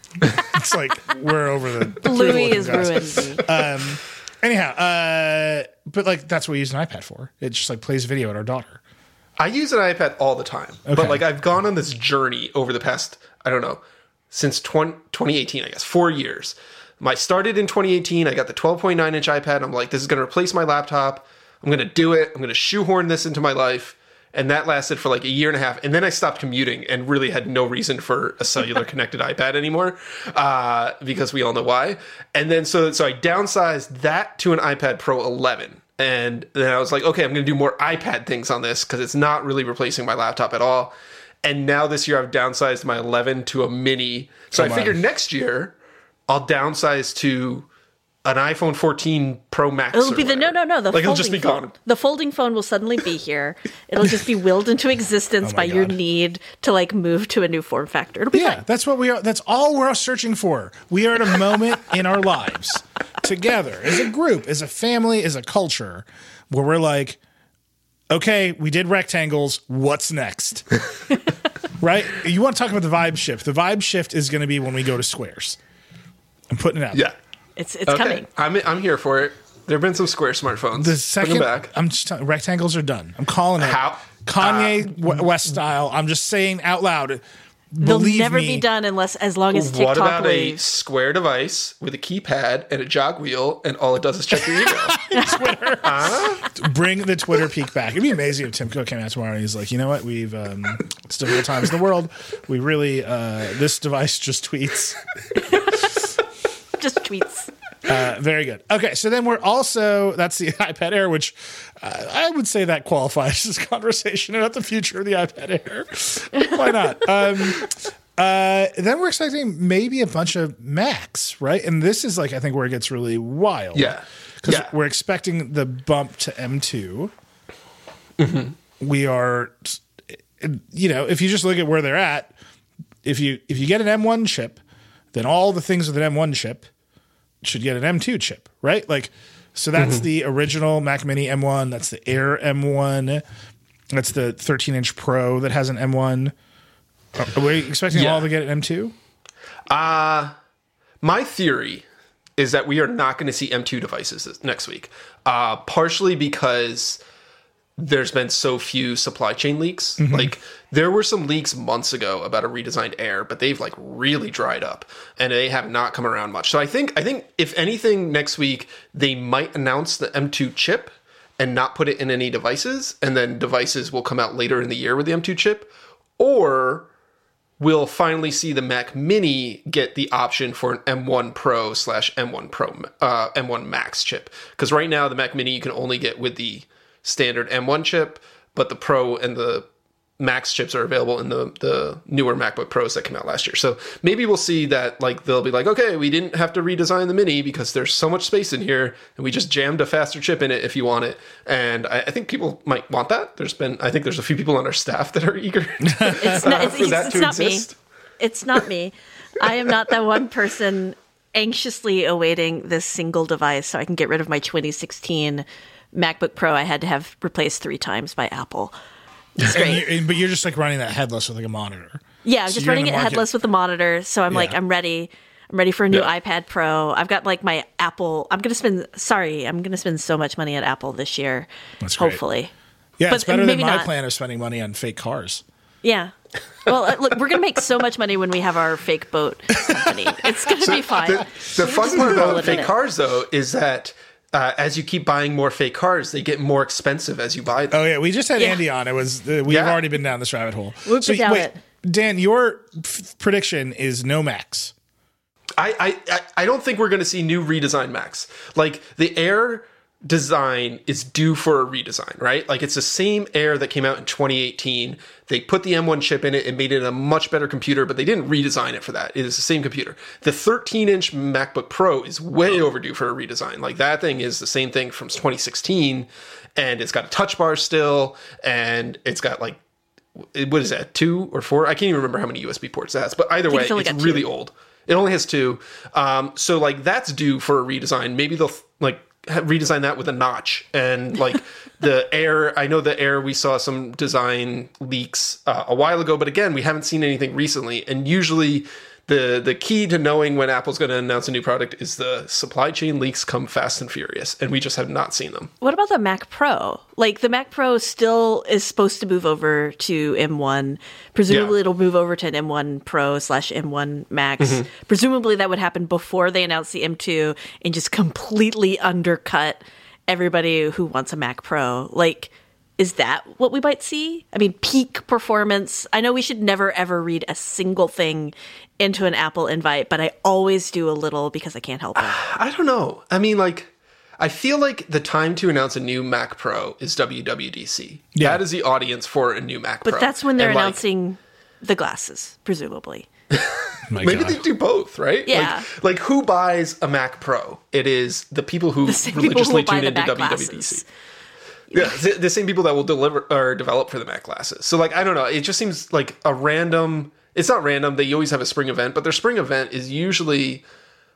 It's like we're over the Bluey is ruined. Um, anyhow, uh, but like that's what we use an iPad for. It just like plays video at our daughter. I use an iPad all the time, okay. but like I've gone on this journey over the past I don't know since twenty eighteen, I guess four years. I started in twenty eighteen. I got the twelve point nine inch iPad. I'm like, this is going to replace my laptop. I'm going to do it. I'm going to shoehorn this into my life. And that lasted for like a year and a half. And then I stopped commuting and really had no reason for a cellular connected iPad anymore uh, because we all know why. And then so, so I downsized that to an iPad Pro eleven. And then I was like, okay, I'm going to do more iPad things on this because it's not really replacing my laptop at all. And now this year I've downsized my eleven to a mini. So Come I figured on. next year I'll downsize to an iPhone fourteen Pro Max. It'll be the no, no, no. The like folding it'll just be phone. gone. The folding phone will suddenly be here. It'll just be willed into existence oh by God. your need to like move to a new form factor. It'll be yeah, fine. That's what we are. That's all we're searching for. We are at a moment in our lives together as a group, as a family, as a culture, where we're like, okay, we did rectangles. What's next? Right? You want to talk about the vibe shift? The vibe shift is going to be when we go to squares. I'm putting it out. Yeah. It's it's okay. coming. I'm I'm here for it. There have been some square smartphones. The second, back. I'm just telling, rectangles are done. I'm calling it How? Kanye uh, West style. I'm just saying out loud. They'll Believe never me. be done unless as long as TikTok What about leaves. a square device with a keypad and a jog wheel, and all it does is check your email? Twitter. Uh? Bring the Twitter peak back. It'd be amazing if Tim Cook came out tomorrow and he's like, you know what? We've um, it's difficult times in the world. We really uh, this device just tweets. Just tweets. Uh, very good. Okay, so then we're also, that's the iPad Air, which uh, I would say that qualifies as conversation about the future of the iPad Air. Why not? Um, uh, then we're expecting maybe a bunch of Macs, right? And this is like, I think where it gets really wild. Yeah. Because yeah. we're expecting the bump to M two. Mm-hmm. We are, you know, if you just look at where they're at, if you if you get an M one chip, then all the things with an M one chip should get an M two chip, right? Like, so that's mm-hmm. the original Mac Mini M one. That's the Air M one. That's the thirteen inch Pro that has an M one. Are we expecting yeah. all to get an M two? Uh, my theory is that we are not going to see M two devices this, next week. Uh, partially because there's been so few supply chain leaks. Mm-hmm. Like there were some leaks months ago about a redesigned Air, but they've like really dried up and they have not come around much. So I think, I think if anything next week, they might announce the M two chip and not put it in any devices. And then devices will come out later in the year with the M two chip, or we'll finally see the Mac Mini get the option for an M one Pro slash M one Pro, uh, M one Max chip. Cause right now the Mac Mini you can only get with the standard M one chip, but the Pro and the Max chips are available in the the newer MacBook Pros that came out last year. So maybe we'll see that like they'll be like, okay, we didn't have to redesign the Mini because there's so much space in here, and we just jammed a faster chip in it if you want it. And I, I think people might want that. There's been, I think there's a few people on our staff that are eager it's not, uh, it's, for that it's to not exist. Me. It's not me. I am not the one person anxiously awaiting this single device so I can get rid of my twenty sixteen MacBook Pro I had to have replaced three times by Apple. It's great. And you're, but you're just like running that headless with like a monitor. Yeah, I'm so just running it headless with a monitor. So I'm yeah. like, I'm ready. I'm ready for a new yeah. iPad Pro. I've got like my Apple. I'm going to spend, sorry, I'm going to spend so much money at Apple this year. That's great. Hopefully. Yeah, but it's better than my not. plan of spending money on fake cars. Yeah. Well, uh, look, we're going to make so much money when we have our fake boat company. It's going to So be fine. The, the fun part about fake cars, though, is that Uh, as you keep buying more fake cars, they get more expensive as you buy them. Oh yeah, we just had Yeah. Andy on. It was uh, we've Yeah. already been down this rabbit hole. We've been down wait, it. Dan, your f- prediction is no Macs. I, I, I don't think we're going to see new redesigned Macs. Like the Air design is due for a redesign, right? Like it's the same Air that came out in twenty eighteen. They put the M one chip in it and made it a much better computer, but they didn't redesign it for that. It is the same computer. The thirteen inch MacBook Pro is way overdue for a redesign. Like that thing is the same thing from twenty sixteen, and it's got a touch bar still, and it's got like, what is that, two or four? I can't even remember how many U S B ports it has, but either way, it's, it's really old. It only has two. Um, so like that's due for a redesign. Maybe they'll like redesign that with a notch. And like the Air, I know the Air, we saw some design leaks uh, a while ago, but again, we haven't seen anything recently. And usually the the key to knowing when Apple's going to announce a new product is the supply chain leaks come fast and furious, and we just have not seen them. What about the Mac Pro? Like the Mac Pro still is supposed to move over to M one. Presumably yeah. it'll move over to an M one Pro slash M one Max. Mm-hmm. Presumably that would happen before they announce the M two and just completely undercut everybody who wants a Mac Pro. Like, is that what we might see? I mean, peak performance. I know we should never, ever read a single thing into an Apple invite, but I always do a little because I can't help it. I don't know. I mean, like, I feel like the time to announce a new Mac Pro is W W D C. Yeah. That is the audience for a new Mac but Pro. But that's when they're and announcing like, the glasses, presumably. Maybe God. They do both, right? Yeah. Like, like, who buys a Mac Pro? It is the people who the religiously people who tune into W W D C. Yeah, the, the same people that will deliver or develop for the Mac glasses. So, like, I don't know. It just seems like a random. It's not random. They always have a spring event, but their spring event is usually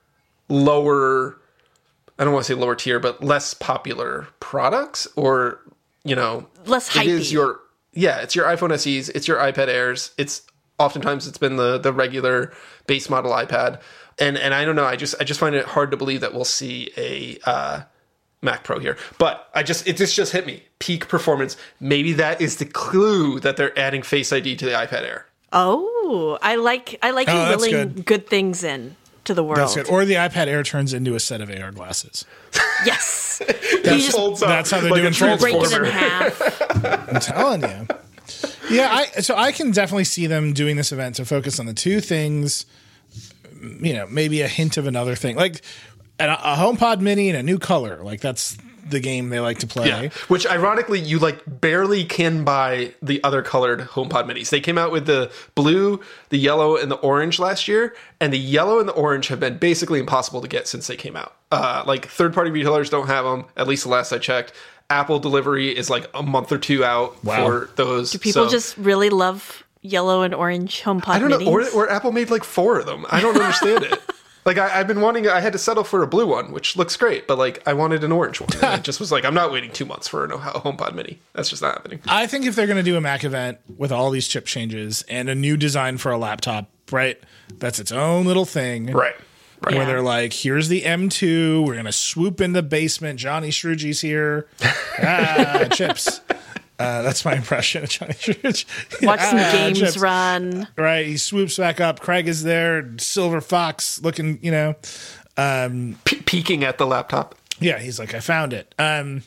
lower. I don't want to say lower tier, but less popular products, or you know, less hypey. It is your yeah. It's your iPhone S Es. It's your iPad Airs. It's oftentimes it's been the the regular base model iPad, and and I don't know. I just I just find it hard to believe that we'll see a. Uh, Mac Pro here, but I just it just just hit me peak performance. Maybe that is the clue that they're adding Face I D to the iPad Air. Oh, I like I like oh, you willing good. good things in to the world. That's good. Or the iPad Air turns into a set of A R glasses. Yes, that's, just, that's how they're like doing. Break it in half. I'm telling you. Yeah, I so I can definitely see them doing this event to focus on the two things. You know, maybe a hint of another thing, like. And a, a HomePod Mini and a new color. Like, that's the game they like to play. Yeah. Which, ironically, you, like, barely can buy the other colored HomePod Minis. They came out with the blue, the yellow, and the orange last year. And the yellow and the orange have been basically impossible to get since they came out. Uh, like, third-party retailers don't have them, at least the last I checked. Apple delivery is, like, a month or two out wow. for those. Do people so. just really love yellow and orange HomePod Minis? I don't know. Or, or Apple made, like, four of them. I don't understand it. Like, I, I've been wanting, I had to settle for a blue one, which looks great, but, like, I wanted an orange one. And it just was like, I'm not waiting two months for a HomePod Mini. That's just not happening. I think if they're going to do a Mac event with all these chip changes and a new design for a laptop, right, that's its own little thing. Right. Right. Where Yeah. they're like, here's the M two. We're going to swoop in the basement. Johnny Strugi's here. ah, chips. Uh, that's my impression of Johnny Struge. Watch some ah, games chips. run. Right. He swoops back up. Craig is there. Silver Fox looking, you know. Um, Pe- peeking at the laptop. Yeah. He's like, I found it. Um,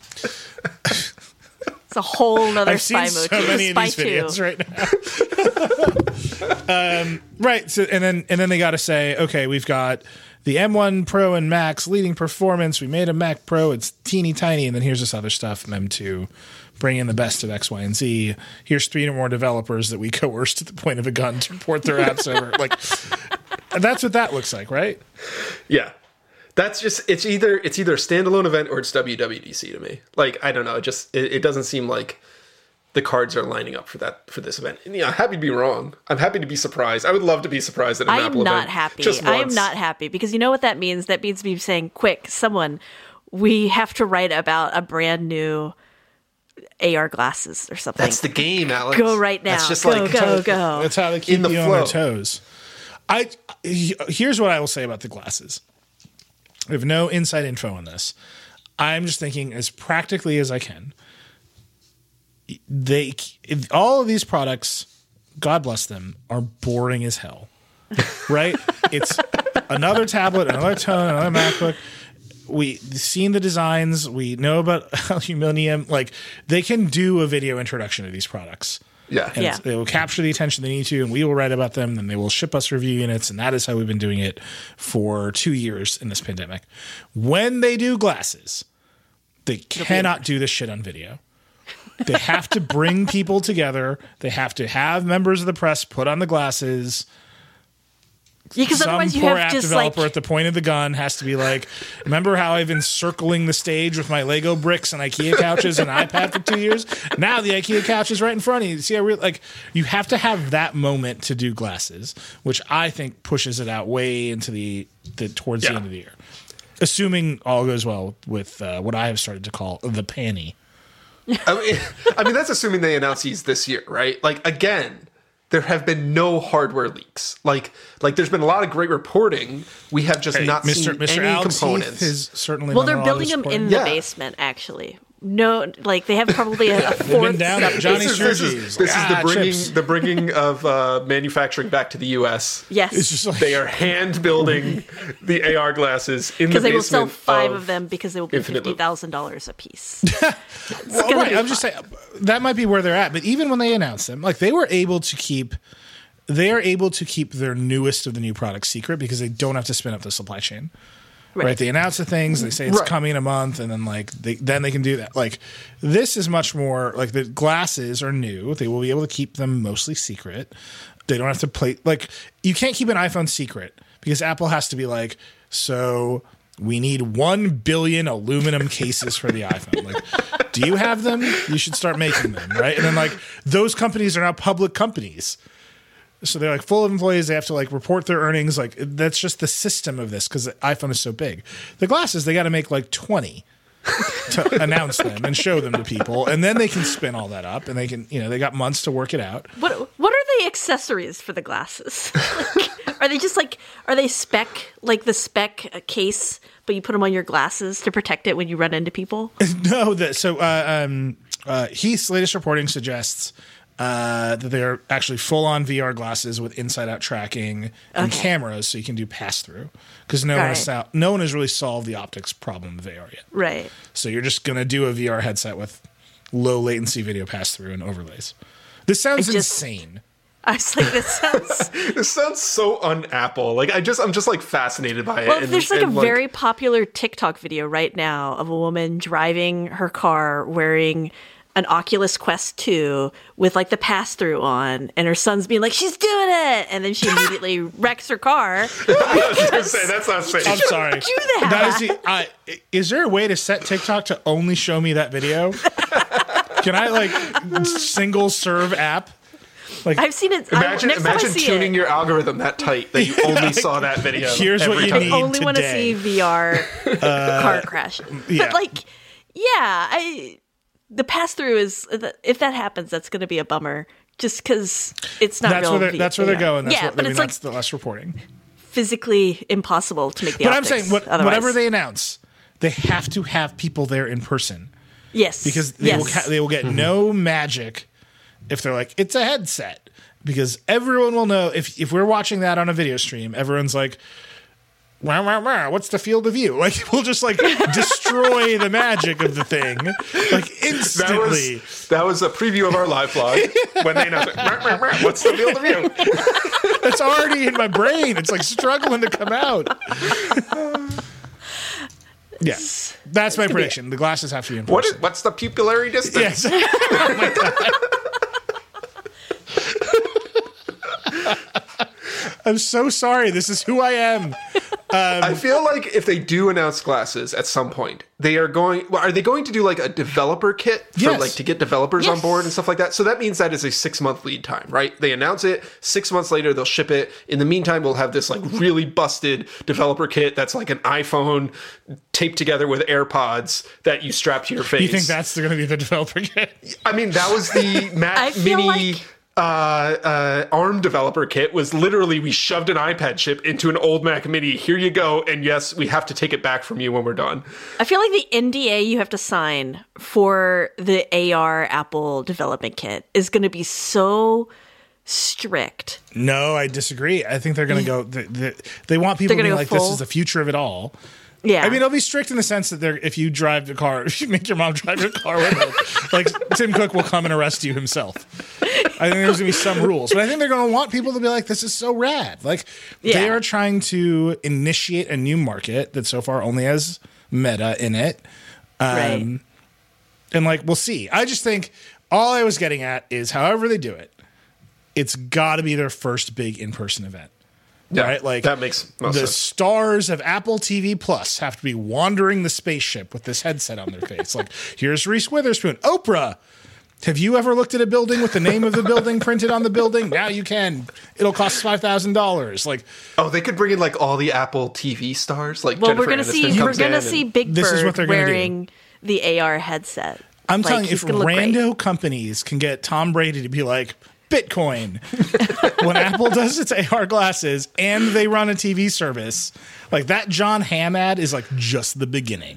It's a whole nother I've spy seen motif. so many of Spy these two. videos right now. um, right. So, and then and then they got to say, okay, we've got the M one Pro and Max leading performance. We made a Mac Pro. It's teeny tiny. And then here's this other stuff. M two, bring in the best of X, Y, and Z. Here's three or more developers that we coerced to the point of a gun to port their apps over. Like, that's what that looks like, right? Yeah. That's just it's either it's either a standalone event or it's W W D C to me. Like, I don't know, it just it, it doesn't seem like the cards are lining up for that for this event. And, yeah, I'm happy to be wrong. I'm happy to be surprised. I would love to be surprised at an I Apple am not event. happy. Just I am once. not happy because you know what that means? That means me saying, quick, someone, we have to write about a brand new A R glasses or something. That's the game, Alex. Go right now. That's just go, like go, go. That's how they keep In the you flow. on their toes. I here's what I will say about the glasses. I have no inside info on this. I'm just thinking as practically as I can. They all of these products, God bless them, are boring as hell. Right? It's another tablet, another tone, another MacBook. We've seen the designs. We know about aluminum. Like, they can do a video introduction of these products. Yeah. And Yeah. they will capture the attention they need to, and we will write about them, and they will ship us review units, and that is how we've been doing it for two years in this pandemic. When they do glasses, They cannot do this shit on video. They have to bring people together. They have to have members of the press put on the glasses. Yeah, because Some otherwise you poor have app just developer like at the point of the gun has to be like, remember how I've been circling the stage with my Lego bricks and IKEA couches and iPad for two years? Now the IKEA couch is right in front of you. See how real, like you have to have that moment to do glasses, which I think pushes it out way into the, the towards Yeah. the end of the year. Assuming all goes well with uh, what I have started to call the panty. I mean, I mean, that's assuming they announce these this year, right? Like, again, there have been no hardware leaks. Like, like there's been a lot of great reporting. We have just Hey, not Mister seen Mister any Alex components. Heath is certainly well, done they're a lot of building this them reporting. in the Yeah. basement actually. No, like they have probably a, a They've fourth. been down at sub- Johnny this is, this is, Sturgis. this Like, is the ah, bringing chips. the bringing of uh, manufacturing back to the U S. Yes, It's just like They are hand building the A R glasses in the because they will basement sell five of, of them because they will be Infinite fifty Loop. thousand dollars a piece. Well, gonna right, be I'm just saying that might be where they're at. But even when they announced them, like they were able to keep, they are able to keep their newest of the new products secret because they don't have to spin up the supply chain. Right. Right. They announce the things, they say it's Right. coming in a month, and then like they, then they can do that. Like this is much more like the glasses are new. They will be able to keep them mostly secret. They don't have to play like you can't keep an iPhone secret because Apple has to be like, so we need one billion aluminum cases for the iPhone. Like, do you have them? You should start making them, right? And then like those companies are now public companies. So they're like full of employees. They have to like report their earnings. Like that's just the system of this because the iPhone is so big. The glasses, they got to make like twenty to announce them and show them to people. And then they can spin all that up and they can, you know, they got months to work it out. What What are the accessories for the glasses? Like, are they just like are they spec like the spec uh, case, but you put them on your glasses to protect it when you run into people? No, that so uh, um, uh, Heath's latest reporting suggests uh, that they're actually full on V R glasses with inside out tracking and Okay. cameras, so you can do pass through. Because no Got one has it. sol- no one has really solved the optics problem of V R yet. Right. So you're just gonna do a V R headset with low latency video pass through and overlays. This sounds I just- insane. I was like, this sounds. This sounds so un-Apple. Like I just, I'm just like fascinated by it. Well, and- there's like a and, very popular TikTok video right now of a woman driving her car wearing an Oculus Quest two with like the pass through on, and her son's being like, "She's doing it," and then she immediately wrecks her car. I was gonna say that's not safe. I'm sorry. Do that. That is, the, I, is there a way to set TikTok to only show me that video? Can I like single serve app? Like I've seen it. Imagine, I, next time I imagine see tuning it, your algorithm that tight that you only saw that video. Here's what every you time. need. I only want to today. see V R car crash. yeah. But like, yeah, I the pass through is if that happens, that's going to be a bummer. Just because it's not That's real. where they're, V- that's where they're V R. going. That's yeah, what, but I mean, it's like that's the less reporting. physically impossible to make the. But I'm optics saying, what, otherwise. whatever they announce, they have to have people there in person yes, because they yes. will ca- they will get no magic if they're like it's a headset because everyone will know if if we're watching that on a video stream, everyone's like. Wah, wah, wah, what's the field of view? Like we'll just like destroy the magic of the thing, like That instantly. was that was a preview of our live vlog when they announced it. "Rah, rah, rah, what's the field of view?" It's already in my brain. It's like struggling to come out. Yeah, that's my prediction. The glasses have to be in What person. is, what's the pupillary distance? Yes. Oh my God. I'm so sorry. This is who I am. I feel like if they do announce glasses at some point, they are going. Well, are they going to do like a developer kit for Yes. like to get developers on Yes. board and stuff like that? So that means that is a six month lead time, right? They announce it six months later, they'll ship it. In the meantime, we'll have this like really busted developer kit that's like an iPhone taped together with AirPods that you strap to your face. You think that's going to be the developer kit? I mean, that was the I Mac feel Mini. like- Uh, uh, ARM developer kit was literally we shoved an iPad chip into an old Mac Mini. Here you go, and yes, we have to take it back from you when we're done. I feel like the N D A you have to sign for the A R Apple development kit is going to be so strict. No, I disagree. I think they're going to go. They, they, they want people to They're be gonna like, go this full. is the future of it all. Yeah, I mean, it'll be strict in the sense that they're if you drive the car, if you make your mom drive your car with her, like Tim Cook will come and arrest you himself. I think there's gonna be some rules, but I think they're gonna want people to be like, "This is so rad!" Like they Yeah. are trying to initiate a new market that so far only has Meta in it, Um, Right. And like, we'll see. I just think all I was getting at is however they do it, it's got to be their first big in-person event. Yeah, right? Like that makes most the sense. stars of Apple T V Plus have to be wandering the spaceship with this headset on their face. Like, here's Reese Witherspoon. Oprah, have you ever looked at a building with the name of the building printed on the building? Now you can. It'll cost five thousand dollars. Like, oh, they could bring in like all the Apple T V stars. Like, Well, Jennifer we're gonna Aniston see we're comes gonna in see and- Big This is what Bird they're gonna do. wearing the A R headset. I'm Like, telling you, he's if gonna look great. rando companies can get Tom Brady to be like, Bitcoin, when Apple does its A R glasses and they run a T V service, like that John Hamm ad is like just the beginning.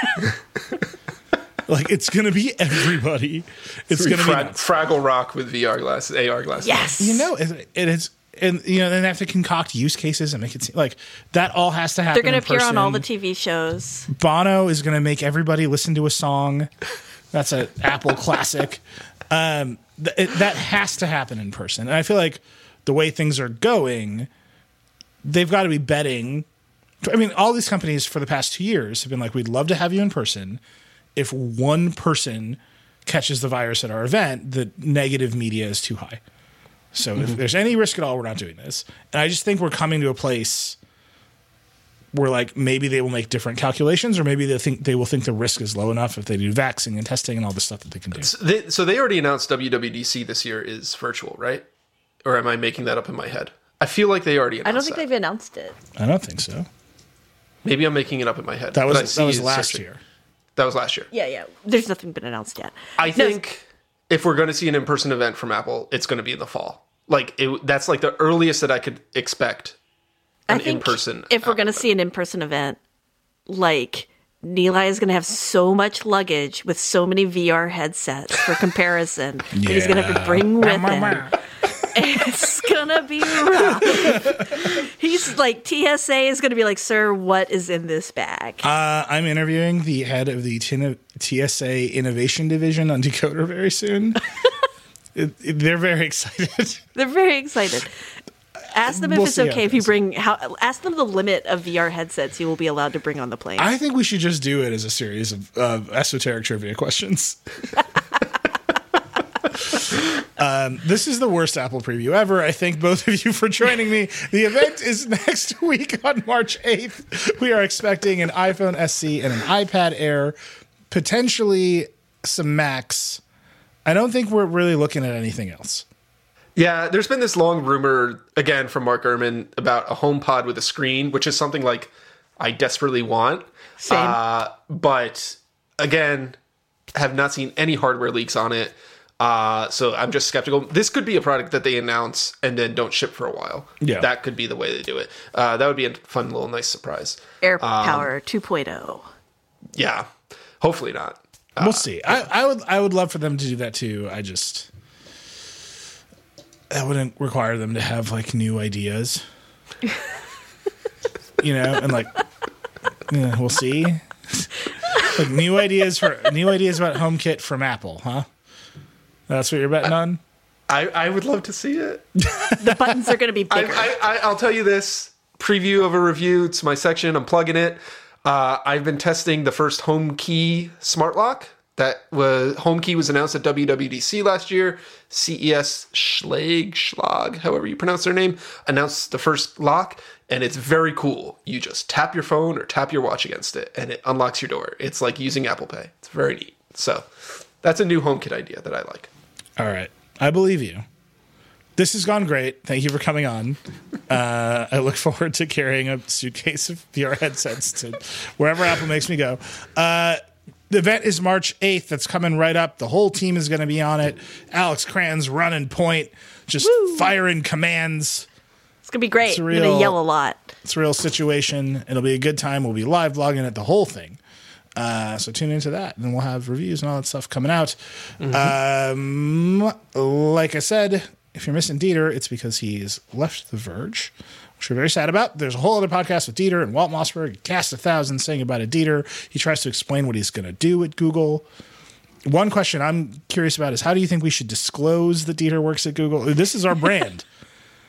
Like, it's going to be everybody. It's going to be Fra- nuts. Fraggle Rock with V R glasses, A R glasses. Yes. You know, it, it is, and you know, then they have to concoct use cases and make it seem like that all has to happen. They're gonna in appear on all the person. T V shows. Bono is going to make everybody listen to a song. That's an Apple classic. Um, th- it, that has to happen in person. And I feel like the way things are going, they've got to be betting. I mean, all these companies for the past two years have been like, we'd love to have you in person. If one person catches the virus at our event, the negative media is too high. So Mm-hmm. if there's any risk at all, we're not doing this. And I just think we're coming to a place where like maybe they will make different calculations, or maybe they think they will think the risk is low enough if they do vaccine and testing and all the stuff that they can do. So they, so they already announced W W D C this year is virtual, right? Or am I making that up in my head? I feel like they already announced I don't think that. they've announced it. I don't think so. Maybe I'm making it up in my head. That but I was see that was it's last history. year. That was last year. Yeah, yeah. There's nothing been announced yet. I No, think if we're going to see an in-person event from Apple, it's going to be in the fall. Like it, that's like the earliest that I could expect I an think in-person. if we're Apple going to event. see an in-person event, like Nilay is going to have so much luggage with so many V R headsets for comparison that he's going to have to bring with him. It's going to be rough. He's like, T S A is going to be like, sir, what is in this bag? Uh, I'm interviewing the head of the T S A Innovation Division on Decoder very soon. it, it, they're very excited. They're very excited. Ask them if We'll it's see how okay it if you goes. bring. How, ask them the limit of V R headsets you will be allowed to bring on the plane. I think we should just do it as a series of uh, esoteric trivia questions. um, this is the worst Apple preview ever. I thank both of you for joining me. The event is next week on March eighth. We are expecting an iPhone S E and an iPad Air, potentially some Macs. I don't think we're really looking at anything else. Yeah, there's been this long rumor, again, from Mark Gurman about a HomePod with a screen, which is something like I desperately want. Same. Uh, but again, have not seen any hardware leaks on it. Uh, so I'm just skeptical. This could be a product that they announce and then don't ship for a while. Yeah. That could be the way they do it. Uh, that would be a fun little nice surprise. Air Power two point oh. Yeah. Hopefully not. We'll see. I, I would I would love for them to do that too. I just that wouldn't require them to have like new ideas, you know, and like yeah, we'll see. Like new ideas for new ideas about HomeKit from Apple, huh? That's what you're betting on. I, I would love to see it. The buttons are going to be I, bigger. I, I, I'll tell you this preview of a review. It's my section. I'm plugging it. Uh, I've been testing the first HomeKey smart lock. That was HomeKey was announced at W W D C last year. C E S Schlag, Schlag, however you pronounce their name, announced the first lock, and it's very cool. You just tap your phone or tap your watch against it, and it unlocks your door. It's like using Apple Pay. It's very neat. So that's a new HomeKit idea that I like. All right, I believe you. This has gone great. Thank you for coming on. Uh, I look forward to carrying a suitcase of V R headsets to wherever Apple makes me go. Uh, the event is March eighth. That's coming right up. The whole team is going to be on it. Alex Cran's running point, just Woo. firing commands. It's going to be great. It's a I'm going real- to yell a lot. It's a real situation. It'll be a good time. We'll be live blogging it, the whole thing. Uh, so tune into that, and we'll have reviews and all that stuff coming out. Um, like I said, if you're missing Dieter, it's because he's left The Verge, which we're very sad about. There's a whole other podcast with Dieter and Walt Mossberg, Cast a Thousand, saying about a Dieter. He tries to explain what he's going to do at Google. One question I'm curious about is how do you think we should disclose that Dieter works at Google? This is our brand.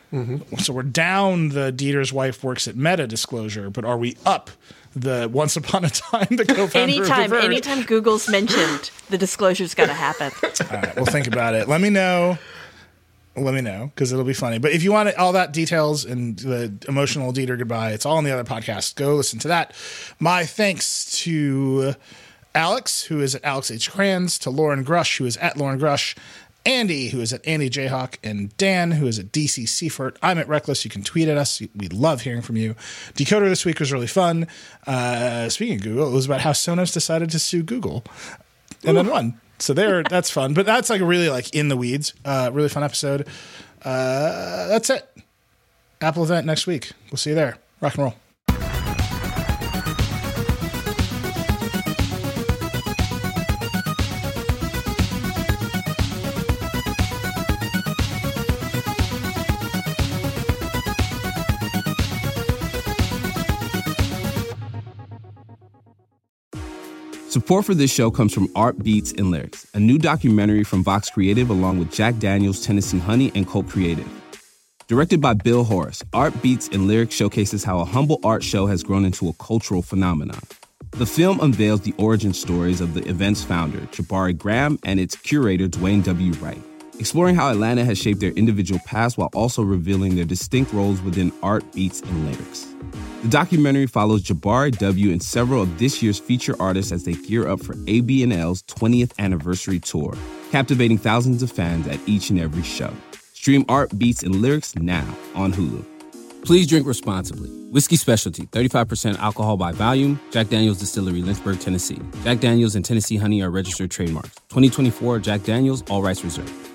Mm-hmm. So we're down the Dieter's wife works at Meta disclosure, but are we up the once upon a time the co-founder anytime, of The Verge? Anytime Google's mentioned, the disclosure's got to happen. All right, we'll think about it. Let me know. Let me know, because it'll be funny. But if you want all that details and the emotional Dieter goodbye, it's all in the other podcast. Go listen to that. My thanks to Alex, who is at Alex H. Kranz, to Lauren Grush, who is at Lauren Grush, Andy, who is at Andy Jayhawk, and Dan, who is at D C Seifert. I'm at Reckless. You can tweet at us. We love hearing from you. Decoder this week was really fun. Uh, speaking of Google, it was about how Sonos decided to sue Google and Ooh. then won. So there, that's fun. But that's like a really like in the weeds, uh, really fun episode. Uh, that's it. Apple event next week. We'll see you there. Rock and roll. Support for this show comes from Art Beats and Lyrics, a new documentary from Vox Creative along with Jack Daniels, Tennessee Honey, and Colt Creative. Directed by Bill Horace, Art Beats and Lyrics showcases how a humble art show has grown into a cultural phenomenon. The film unveils the origin stories of the event's founder, Jabari Graham, and its curator, Dwayne W. Wright, exploring how Atlanta has shaped their individual paths while also revealing their distinct roles within Art Beats and Lyrics. The documentary follows Jabari W. and several of this year's feature artists as they gear up for A B and L's twentieth anniversary tour, captivating thousands of fans at each and every show. Stream Art Beats and Lyrics now on Hulu. Please drink responsibly. Whiskey Specialty, thirty-five percent alcohol by volume. Jack Daniels Distillery, Lynchburg, Tennessee. Jack Daniels and Tennessee Honey are registered trademarks. twenty twenty-four Jack Daniels, all rights reserved.